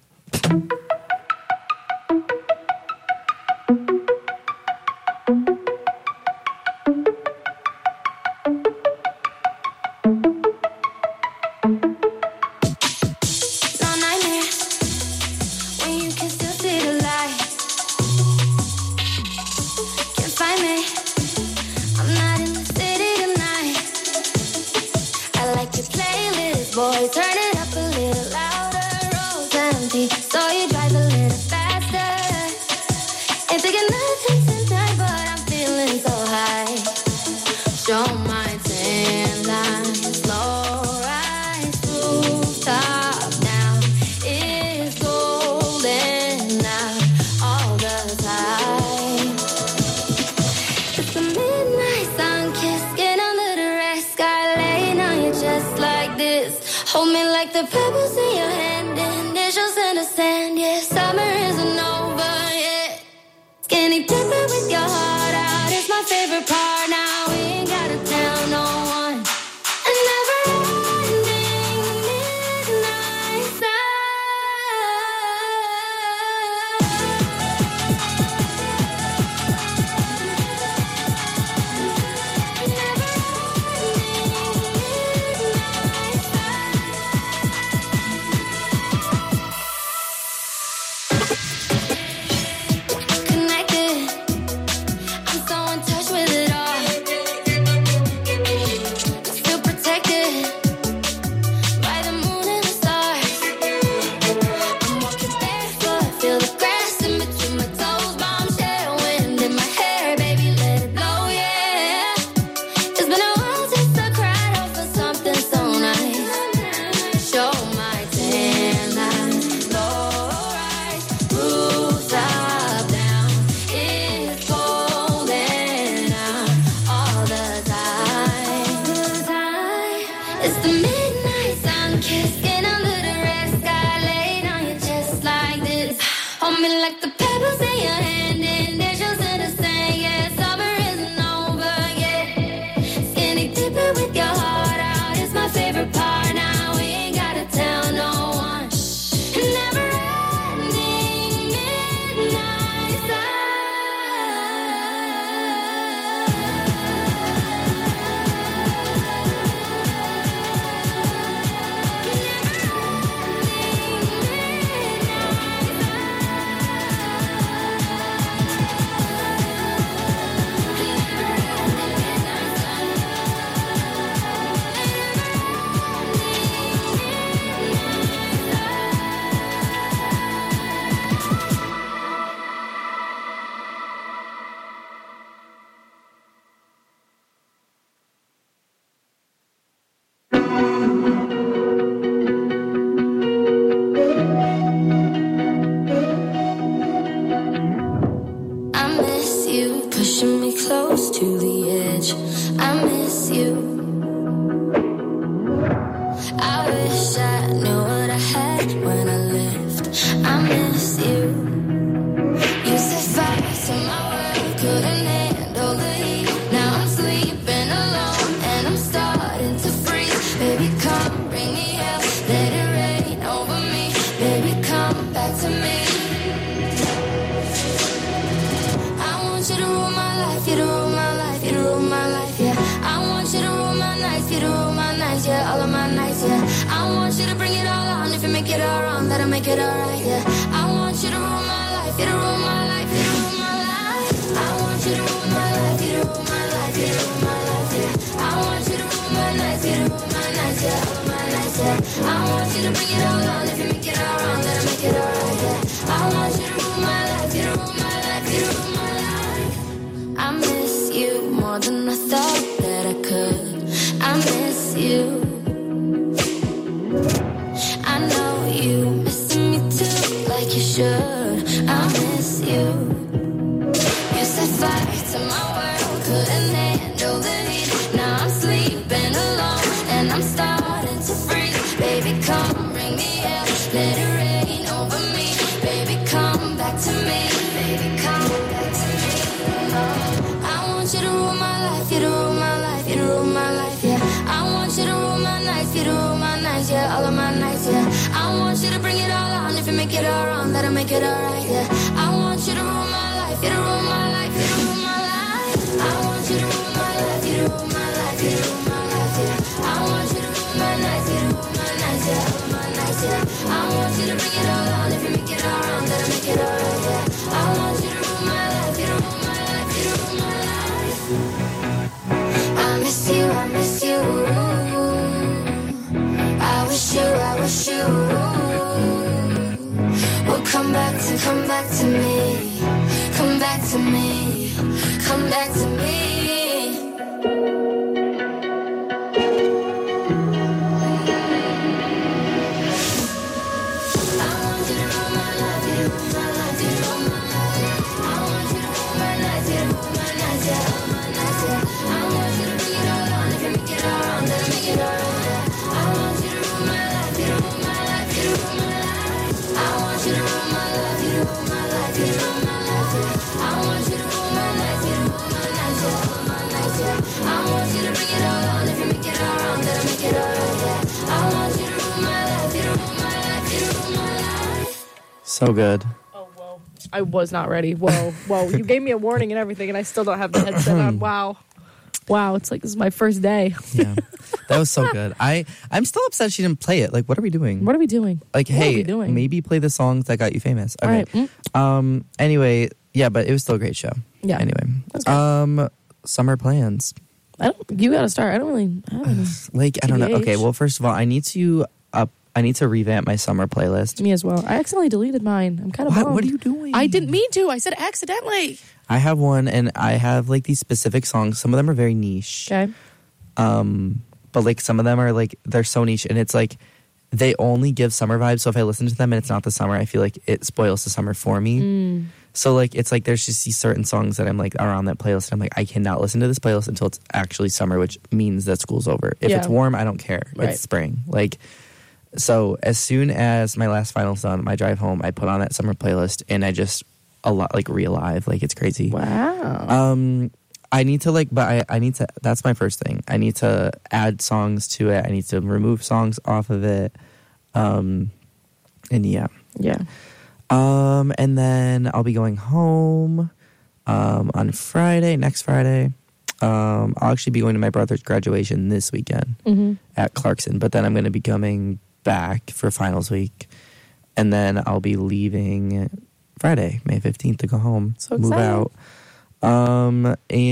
No nightmares when you kiss the boy, turn it up a little louder. Road's empty, so you drive a little faster. Ain't thinking nothing tonight, but I'm feeling so high. Show my tan lines, low rise, rooftop now. It's golden out all the time. It's the midnight sun kiss, get under the red sky, laying on your chest like this. Hold me like the pebbles in your hand, and initials in the sand. Yeah, summer isn't over yet. Skinny dipping with your heart out, it's my favorite part now. We ain't gotta tell no one. A never-ending midnight connected. I'm so in touch with it all. Still protected by the moon and the stars. I'm walking barefoot, feel the grass in between my toes. Bombshell wind in my hair, baby, let it blow, yeah. It's been a while since I cried over something so nice. Show my tan lines, low rise, rooftop down. It's golden out all the time. It's the midnight sun kiss, get under the red sky, laid on your chest like this. Hold me like the pebbles in your hand, and initials in the sand. Yeah, summer isn't over yet. Skinny dipping with your heart out, it's my favorite part now. We ain't gotta tell no one. Never-ending midnight I miss you, pushing me close to the edge. I miss you. I wish I knew what I had when I left. I miss you. You set fire to my world, couldn't handle the heat. Now I'm sleeping alone and I'm starting to freeze. Baby, come bring me help, let it rain over me. Baby, come back to me. I want you to rule my life, you to rule my life, you to rule my life, yeah. I want you to rule my nights, you to rule my nights, yeah, all of my nights, yeah. I want you to bring it all on, if you make it all wrong, that'll make it alright, yeah. I want you to rule my life, you to rule my life, you to rule my life. I want you to rule my life, you to rule my life, you to rule my life, yeah. I want you to rule my nights, you to rule my nights, yeah, all of my nights, yeah. I want you to bring it all on, if you make it all wrong, that'll make it alright, yeah. I want you to rule my life, you to rule my life, you to rule my life. I miss you more than I thought that I could. I miss you. I know you missing me too, like you should. I miss you. You set fire to my world, couldn't handle the heat. Now I'm sleeping alone and I'm starting to freeze. Baby, come bring me help, let it rain over me. Baby, come back to me. Baby, come back to me. Oh, I want you to rule my life, you to rule my life, you to rule my life, yeah. I want you to rule my nights, you to rule my nights, yeah, all of my nights, yeah. I want you to bring it all on, if you make it all wrong, that'll make it alright, yeah. I want you to rule my life, you to rule my life, you to rule my life. I want you to rule my life, you to rule my life, you to rule my life, yeah. I want you to rule my nights, you to rule my nights, yeah, all of my nights, yeah. I want you to bring it all on, if you make it all wrong, that'll make it alright, yeah. I want you to rule my life, you to rule my life, you to rule my life. I miss you, I miss you. I wish wish you, I wish you would come back to, come back to me. Come back to me. Come back to me. So good. Oh, whoa. I was not ready. Whoa, whoa. You gave me a warning and everything, and I still don't have the headset on. Wow. Wow, it's like this is my first day. Yeah, that was so good. I I'm still upset she didn't play it. Like, what are we doing? What are we doing? Like, What are hey, we doing? maybe play the songs that got you famous. All Okay. right. Mm. Um. Anyway, yeah, but it was still a great show. Yeah. Anyway, That's good. um, summer plans. I don't. You got to start. I don't really have any. Like, I don't know. T B H. Okay, well, first of all, I need to up. I need to revamp my summer playlist. Me as well. I accidentally deleted mine. I'm kind of What, bummed. what are you doing? I didn't mean to. I said accidentally. I have one, and I have like these specific songs. Some of them are very niche. Okay. Um, but like some of them are like they're so niche, and it's like they only give summer vibes. So if I listen to them and it's not the summer, I feel like it spoils the summer for me. Mm. So like it's like there's just these certain songs that I'm like are on that playlist. I'm like I cannot listen to this playlist until it's actually summer, which means that school's over. If Yeah. it's warm, I don't care. Right. It's spring. Like so, as soon as my last final's done, my drive home, I put on that summer playlist, and I just a lot like re-alive. Like it's crazy. Wow. Um, I need to like, but I, I need to. That's my first thing. I need to add songs to it. I need to remove songs off of it. Um, and yeah. Yeah. Um, and then I'll be going home um, on Friday, next Friday. Um, I'll actually be going to my brother's graduation this weekend Mm-hmm. at Clarkson, but then I'm going to be coming back for finals week, and then I'll be leaving Friday, May fifteenth, to go home, So move exciting. out. Um,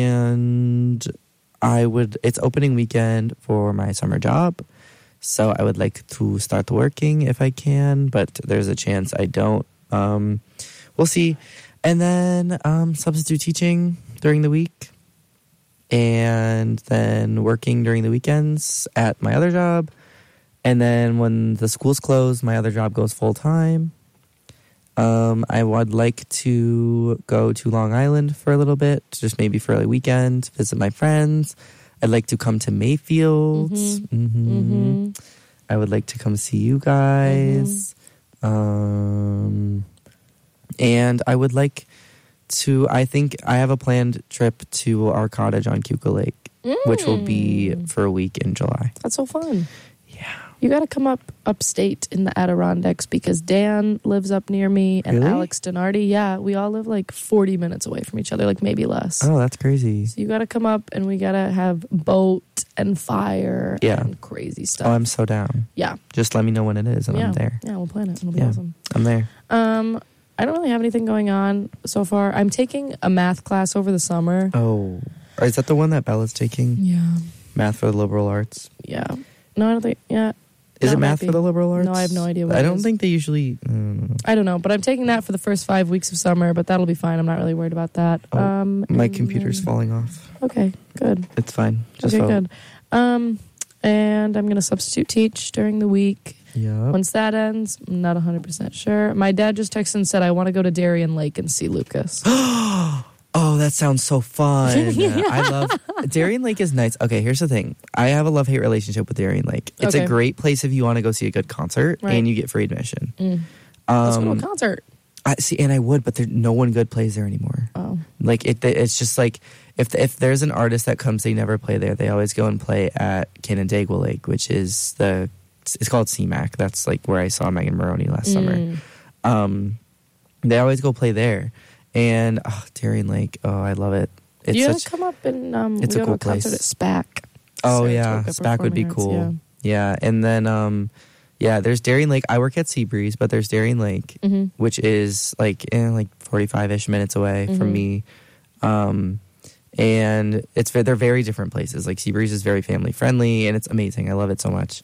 and I would. It's opening weekend for my summer job. So I would like to start working if I can, but there's a chance I don't. Um, we'll see. And then um, substitute teaching during the week. And then working during the weekends at my other job. And then when the school's closed, my other job goes full time. Um, I would like to go to Long Island for a little bit, just maybe for a weekend, visit my friends. I'd like to come to Mayfield. Mhm. Mhm. Mm-hmm. I would like to come see you guys. Um, and I would like to, I think I have a planned trip to our cottage on Keuka Lake, which will be for a week in July. That's so fun. Yeah. You got to come up upstate in the Adirondacks because Dan lives up near me and Really? Alex Donardi. Yeah, we all live like forty minutes away from each other, like maybe less. Oh, that's crazy. So you got to come up and we got to have boat and fire Yeah. and crazy stuff. Oh, I'm so down. yeah. Just let me know when it is, and yeah. I'm there. Yeah, we'll plan it. It'll be Yeah. awesome. I'm there. Um, I don't really have anything going on so far. I'm taking a math class over the summer. Oh. Is that the one that Bella's taking? Yeah. Math for the liberal arts? Yeah. No, I don't think, yeah. Is That it might math be. for the liberal arts? No, I have no idea what I it don't is. think they usually. mm, I don't know, but I'm taking that for the first five weeks of summer, but that'll be fine. I'm not really worried about that. Oh, um, my and computer's then- falling off. Okay, good. It's fine. Just okay, vote. good. Um, and I'm going to substitute teach during the week. Yep. Once that ends, I'm not one hundred percent sure. My dad just texted and said, I want to go to Darien Lake and see Lucas. Oh, that sounds so fun. Yeah. I love Darien Lake is nice. Okay, here's the thing. I have a love-hate relationship with Darien Lake. It's Okay. a great place if you want to go see a good concert Right. and you get free admission. Mm. Let's go to a Um, concert. I see, and I would, but there no one good plays there anymore. Oh. Like it, it's just like if if there's an artist that comes, they never play there. They always go and play at Canandaigua Lake, which is the it's called C MAC. That's like where I saw Megan Maroney last summer. Mm. Um, they always go play there, and oh, Darien Lake. Oh, I love it. It's you such. come up and um, it's we a go to cool a concert place. at SPAC. Oh yeah, Saratoga SPAC would be Performing Arts, cool. Yeah, and then um, yeah, there's Darien Lake. I work at Seabreeze, but there's Darien Lake, Yeah. hmm which is like eh, like forty-five ish minutes away Mhm. from me. Um, and it's ve- they're very different places. Like Seabreeze is very family friendly, and it's amazing. I love it so much.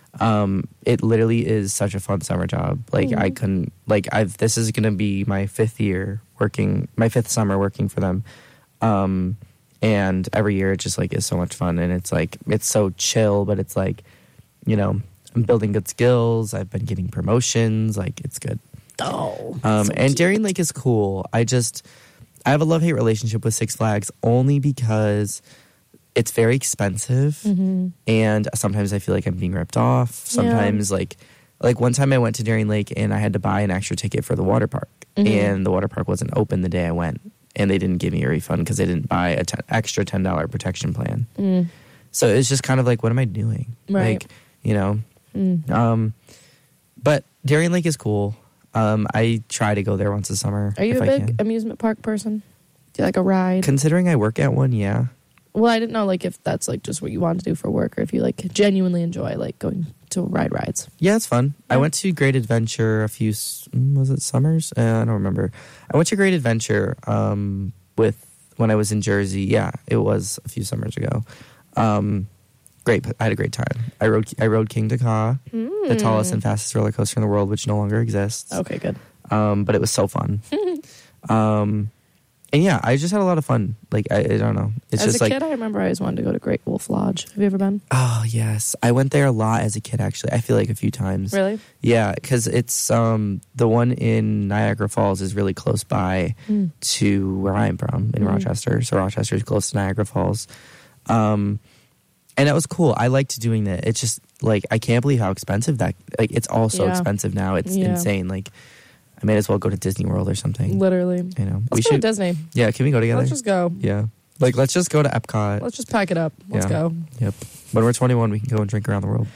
Um, it literally is such a fun summer job. Like I couldn't like I've this is gonna be my fifth year working my fifth summer working for them. Um, and every year it just like is so much fun, and it's like it's so chill, but it's like, you know, I'm building good skills. I've been getting promotions. Like it's good. Oh, Um, so and cute. Darien Lake is cool. I just I have a love hate relationship with Six Flags only because it's very expensive, Mm-hmm. and sometimes I feel like I'm being ripped off. Sometimes like like one time I went to Darien Lake and I had to buy an extra ticket for the water park, Mm-hmm. and the water park wasn't open the day I went, and they didn't give me a refund because they didn't buy a ten, extra ten dollar protection plan. Mm. So it's just kind of like, what am I doing? Right. Like, you know. Mm. Um, but Darien Lake is cool. Um, I try to go there once a summer. Are you if a I big can. amusement park person? Do you like a ride? Considering I work at one, yeah. Well, I didn't know like if that's like just what you want to do for work, or if you like genuinely enjoy like going to ride rides. Yeah, it's fun. I Yeah. went to Great Adventure a few, s- mm, was it summers? Uh, I don't remember. I went to Great Adventure um, with when I was in Jersey. Yeah, it was a few summers ago. Um, great. I had a great time. I rode I rode King Dakar, the tallest and fastest roller coaster in the world, which no longer exists. Okay, good. Um, but it was so fun. um, and yeah, I just had a lot of fun. Like I, I don't know. It's As just a like kid, I remember I always wanted to go to Great Wolf Lodge. Have you ever been? oh yes, I went there a lot as a kid. Actually, I feel like a few times. Really? Yeah, because it's um the one in Niagara Falls is really close by Mm. to where I'm from in Mm. Rochester. So Rochester is close to Niagara Falls, um, and that was cool. I liked doing that. It's just like I can't believe how expensive that. Like it's all so Yeah. expensive now. It's Yeah. insane. Like I may as well go to Disney World or something. Literally. You know, Let's go to Disney. Yeah, can we go together? Let's just go. yeah, like let's just go to Epcot. Let's just pack it up. Let's Yeah. go. Yep. When we're twenty-one, we can go and drink around the world.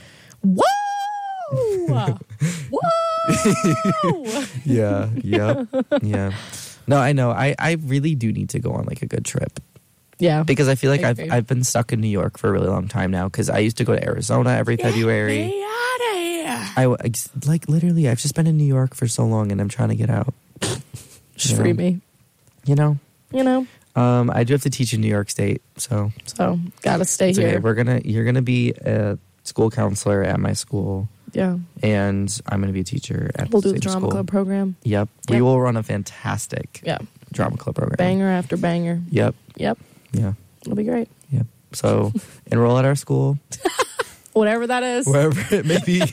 Whoa! Whoa! Yeah, yeah, yeah. No, I know. I, I really do need to go on like a good trip Yeah. because I feel like I I've agree. I've been stuck in New York for a really long time now. Because I used to go to Arizona every February. Get out of here. I w- ex- like literally. I've just been in New York for so long, and I'm trying to get out. Just Yeah. free me. You know. You know. Um, I do have to teach in New York State, so So gotta stay it's here. okay. We're gonna you're gonna be a school counselor at my school, Yeah. and I'm gonna be a teacher at We'll the do the same drama school. club program. Yep. we Yep. will run a fantastic Yeah. drama club program. Banger after banger. Yep. Yep. Yeah. It'll be great. Yep. So enroll at our school, Whatever that is. wherever it may be.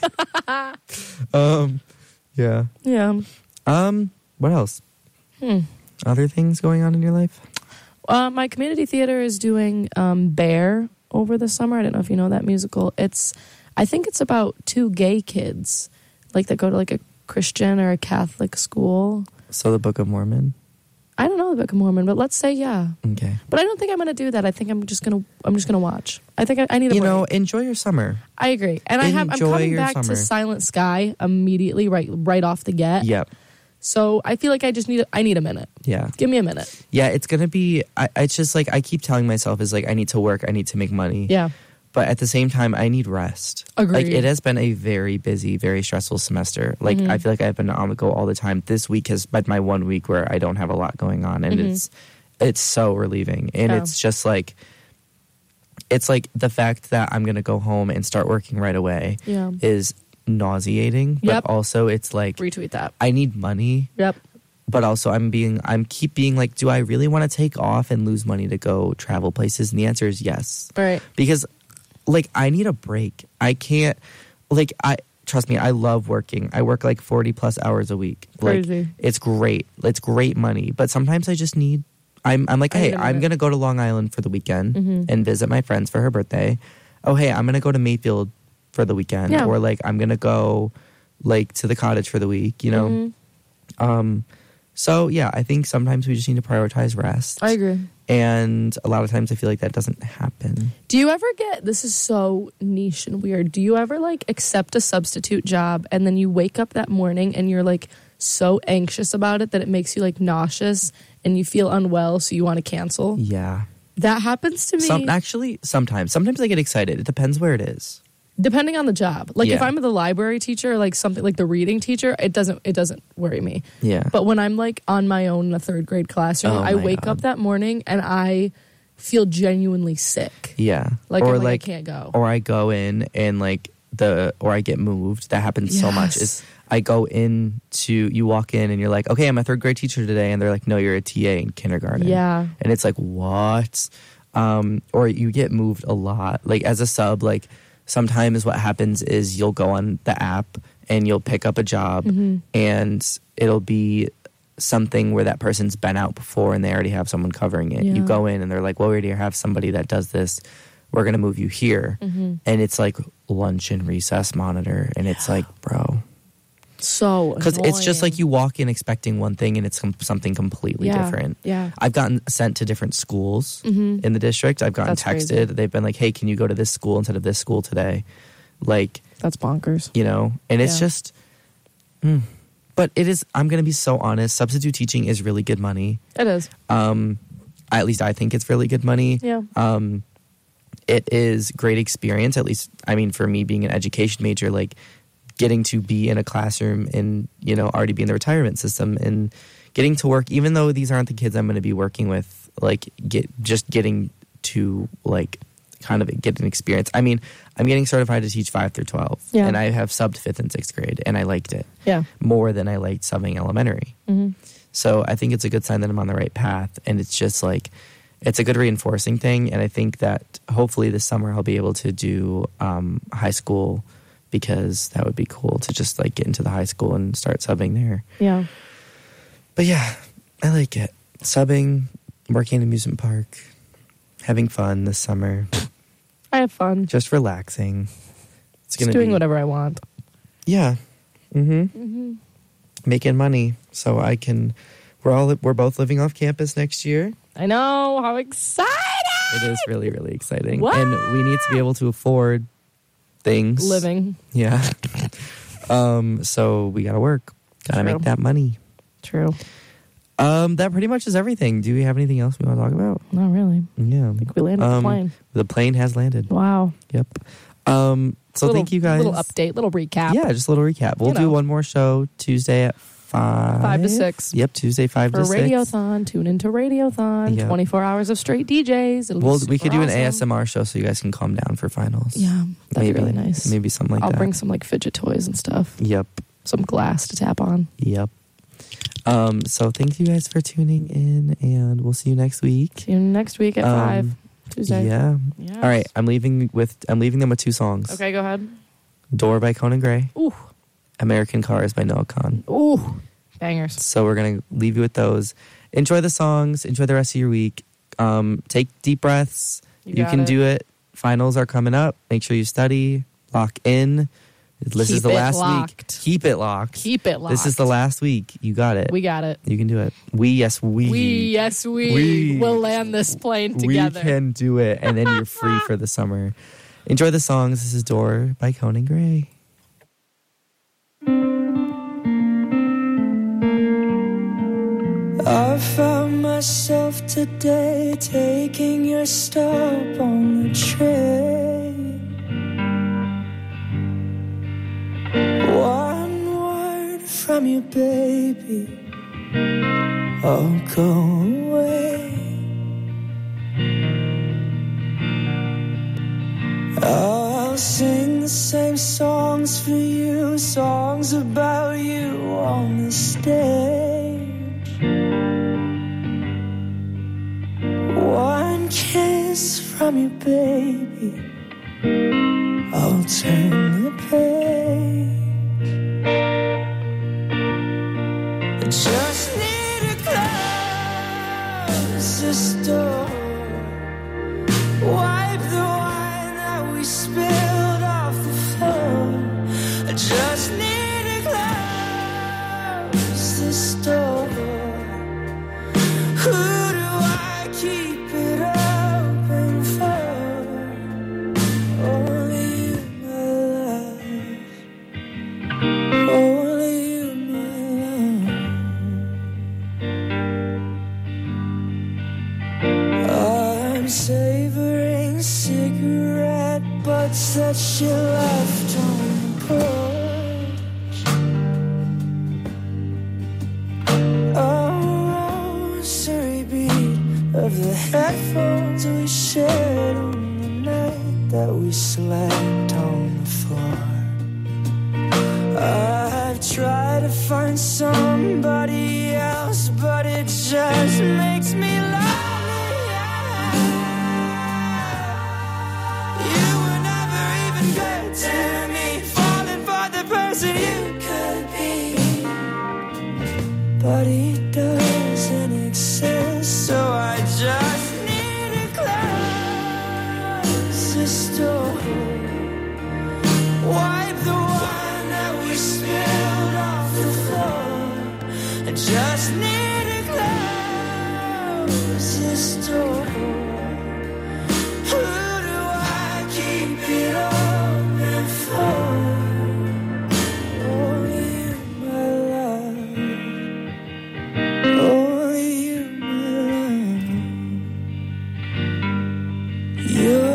um, yeah. Yeah. Um, what else? Hmm. Other things going on in your life? Uh, my community theater is doing um, Bear over the summer. I don't know if you know that musical. It's, I think it's about two gay kids, like that go to like a Christian or a Catholic school. So the Book of Mormon. I don't know the Book of Mormon, but let's say yeah. Okay. But I don't think I'm going to do that. I think I'm just going to I'm just going to watch. I think I, I need a You break. know, enjoy your summer. I agree, and I have I'm enjoy coming your back summer. to Silent Sky immediately, right right off the get. Yep. So I feel like I just need I need a minute. Yeah. Give me a minute. Yeah. It's gonna be. I, it's just like I keep telling myself is like I need to work. I need to make money. Yeah. But at the same time, I need rest. Agreed. Like it has been a very busy, very stressful semester. Like Mm-hmm. I feel like I've been on the go all the time. This week has been my one week where I don't have a lot going on, and Mhm. it's it's so relieving. And Yeah. it's just like it's like the fact that I'm gonna go home and start working right away Yeah. is nauseating. Yep. But also, it's like Retweet that. I need money. Yep. But also, I'm being, I'm keep being like, do I really want to take off and lose money to go travel places? And the answer is yes. Right. Because, like, I need a break. I can't, like, I, trust me, I love working. I work like forty plus hours a week. Like, Crazy. it's great. It's great money. But sometimes I just need, I'm, I'm like, I hey, need a I'm minute. going to go to Long Island for the weekend Mhm. and visit my friends for her birthday. Oh, hey, I'm going to go to Mayfield for the weekend. Yeah. Or, like, I'm going to go, like, to the cottage for the week, you know? Mhm. Um, so yeah, I think sometimes we just need to prioritize rest. I agree. And a lot of times I feel like that doesn't happen. Do you ever get this is so niche and weird. Do you ever like accept a substitute job and then you wake up that morning and you're like so anxious about it that it makes you like nauseous and you feel unwell so you want to cancel? Yeah. That happens to me. Some actually sometimes. Sometimes I get excited. It depends where it is. Depending on the job. Like if Yeah. I'm the library teacher, like something like the reading teacher, it doesn't it doesn't worry me. Yeah. But when I'm like on my own in a third grade classroom, Oh I my wake God. up that morning and I feel genuinely sick. Yeah. Like or I'm like, like I can't go. or I go in and like the or I get moved. That happens so much. Yes. Is I go in to you walk in and you're like, okay, I'm a third grade teacher today, and they're like, no, you're a T A in kindergarten. Yeah. And it's like, what? Um, or you get moved a lot. Like as a sub, like sometimes what happens is you'll go on the app and you'll pick up a job Mm-hmm. and it'll be something where that person's been out before and they already have someone covering it. Yeah. You go in and they're like, well, we already have somebody that does this. We're going to move you here. Mm-hmm. And it's like lunch and recess monitor. And it's like, bro. So Because it's just annoying. like you walk in expecting one thing and it's com- something completely Yeah, different. yeah. I've gotten sent to different schools Mhm. in the district. I've gotten That's texted. crazy. They've been like, hey, can you go to this school instead of this school today? Like, That's bonkers. you know, and it's Yeah. just, mm. But it is, I'm going to be so honest, substitute teaching is really good money. It is. Um, at least I think it's really good money. Yeah. Um, it is great experience, at least, I mean, for me being an education major, like getting to be in a classroom and, you know, already be in the retirement system and getting to work, even though these aren't the kids I'm going to be working with, like get just getting to like kind of get an experience. I mean, I'm getting certified to teach five through twelve, Yeah. and I have subbed fifth and sixth grade, and I liked it Yeah. more than I liked subbing elementary. Mm-hmm. So I think it's a good sign that I'm on the right path, and it's just like it's a good reinforcing thing. And I think that hopefully this summer I'll be able to do um, high school, because that would be cool to just like get into the high school and start subbing there. Yeah. But yeah, I like it. Subbing, working in an amusement park, having fun this summer, I have fun. just relaxing. It's Just gonna doing be, whatever I want. Yeah. Mm-hmm. Mm-hmm. Making money so I can. We're all we're both living off campus next year. I know. How excited! It is really really exciting, What? and we need to be able to afford things. Living. Yeah. um. So we gotta work. Gotta True. make that money. True. Um. That pretty much is everything. Do we have anything else we want to talk about? Not really. Yeah. We landed the Um, plane. The plane has landed. Wow. Yep. Um. So little, thank you guys. Little update. Little recap. Yeah, just a little recap. We'll You do know. one more show Tuesday at five. Five to six. Yep, Tuesday five For to six. Radiothon, tune into Radiothon. Yep. twenty-four hours of straight D Js. It'll be Well, we super could do an awesome. A S M R show so you guys can calm down for finals. Yeah, that'd maybe, be really nice. Maybe something like I'll that. bring some like fidget toys and stuff. Yep. Some glass to tap on. Yep. Um. So thank you guys for tuning in, and we'll see you next week. See you next week at Um, five. Tuesday. Yeah. Yes. All right. I'm leaving with. I'm leaving them with two songs. Okay, go ahead. Door by Conan Gray. Ooh. American Cars by Noah Khan. Ooh. Bangers. So we're gonna leave you with those. Enjoy the songs. Enjoy the rest of your week. Um. Take deep breaths. You You, got can it. do it. Finals are coming up. Make sure you study. Lock in. This Keep is the it last locked. week. Keep it locked. Keep it locked. This is the last week. You got it. We got it. You can do it. We, yes, we. We, yes, we, We- will land this plane together. We can do it. And then you're free for the summer. Enjoy the songs. This is Door by Conan Gray. I found myself today taking your stop on the train. One word from you, baby, I'll go away. I'll sing the same songs for you, songs about you on the stage. One kiss from you, baby, I'll turn the page. I just need to close this door, wipe the wine that we spilled off the floor. I just need to close this door. Who do I keep it open for? Only you, my love. Only you, my love. I'm savoring cigarette butts that she left on the porch. try to find somebody else, but it just makes me laugh. You were never even good to me, falling for the person you could be, but he doesn't exist, so I just need to close this door. Wipe the wine that we spilled off the floor. I just need to close this door. Who do I keep it open for? Only you, my love. Only you, my love. You're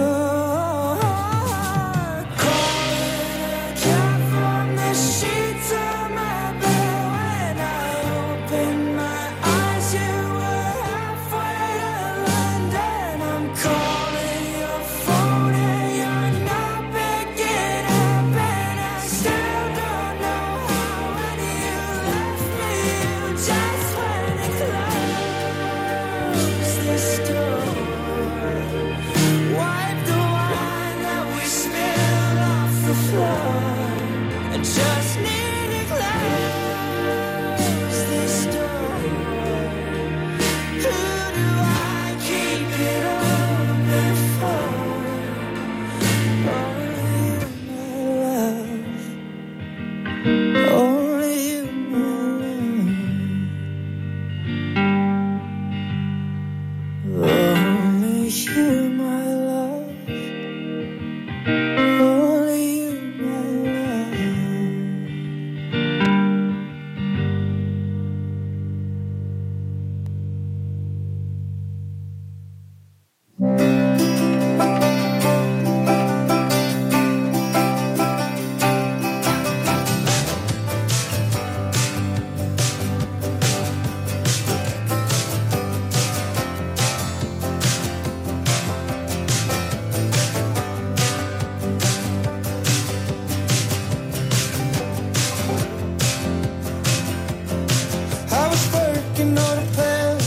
just need to close this door. Who do I keep it open for? Only you, my love. Only you, my love. Only you, my love. Only you, my love. I was working on a plan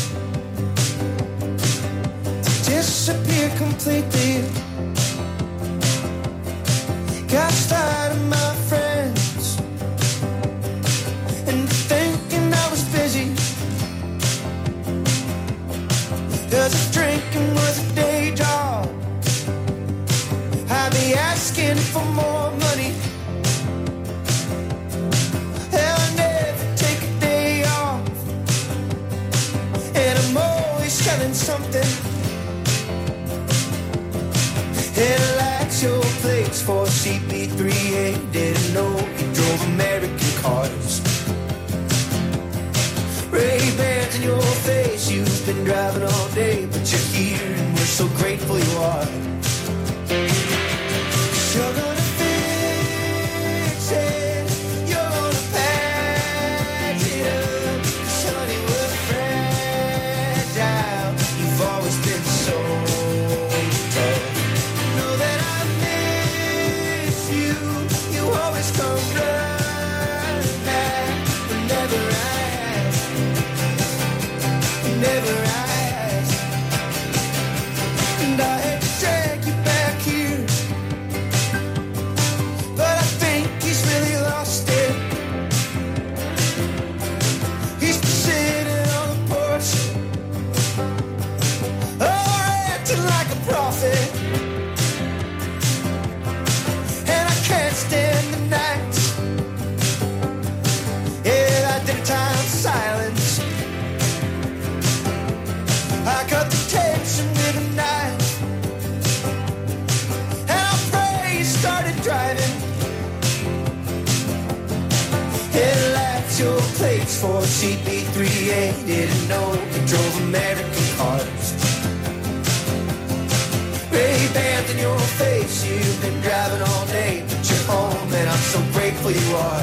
to disappear completely. Got tired of my friends and thinking I was busy, 'cause if drinking was a day job, I'd be asking for more money. Hell, I never take a day off, and I'm always selling something. Headlights, your plates for C B three A. Didn't know you drove American cars. Ray-Bans in your face, you've been driving all day, but you're here and we're so grateful you are. 'Cause you're gonna fix it, you're gonna patch it up. 'Cause honey, we're fragile, you've always been so tough. Know that I miss you, you always come running back. Whenever I ask, whenever I ask, and I had to drag you back here, but I think he's really lost it. He's been sitting on the porch, oh, acting like a prophet. And I can't stand the night, yeah, that daytime silence. I cut the tension with a knife, and I pray you started driving. Headlights, your plates for C B three A. Didn't know you drove American cars. Ray-Bans in your face, you've been driving all day, but you're home and I'm so grateful you are.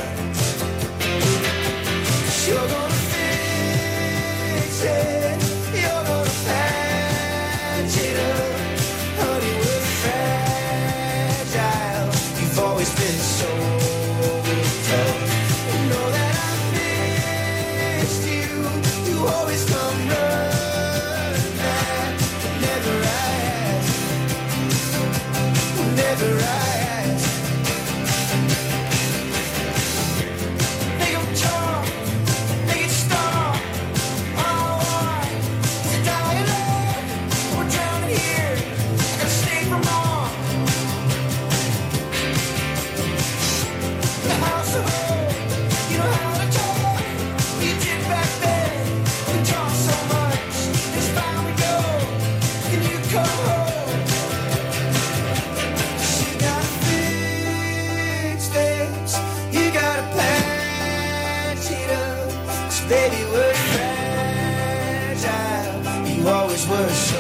'Cause you're gonna fix it, you're gonna patch it up. Honey, we're fragile, you've always been so tough. You know that baby, we're fragile. You always were so.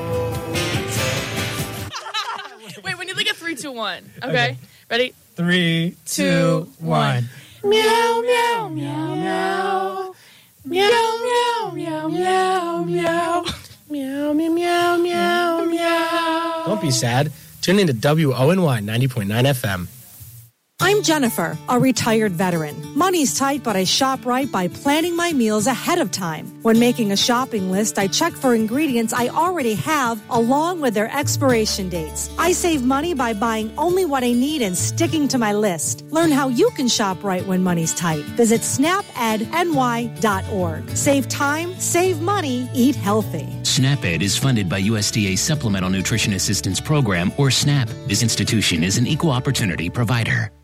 Wait, we need like a three, two, one. Okay, ready? Three, two, one. Meow, meow, meow, meow. Meow, meow, meow, meow, meow. Meow, meow, meow, meow, meow. Don't be sad. Tune in to W O N Y ninety point nine F M. I'm Jennifer, a retired veteran. Money's tight, but I shop right by planning my meals ahead of time. When making a shopping list, I check for ingredients I already have along with their expiration dates. I save money by buying only what I need and sticking to my list. Learn how you can shop right when money's tight. Visit snap ed N Y dot org. Save time, save money, eat healthy. SNAP-Ed is funded by U S D A Supplemental Nutrition Assistance Program, or SNAP. This institution is an equal opportunity provider.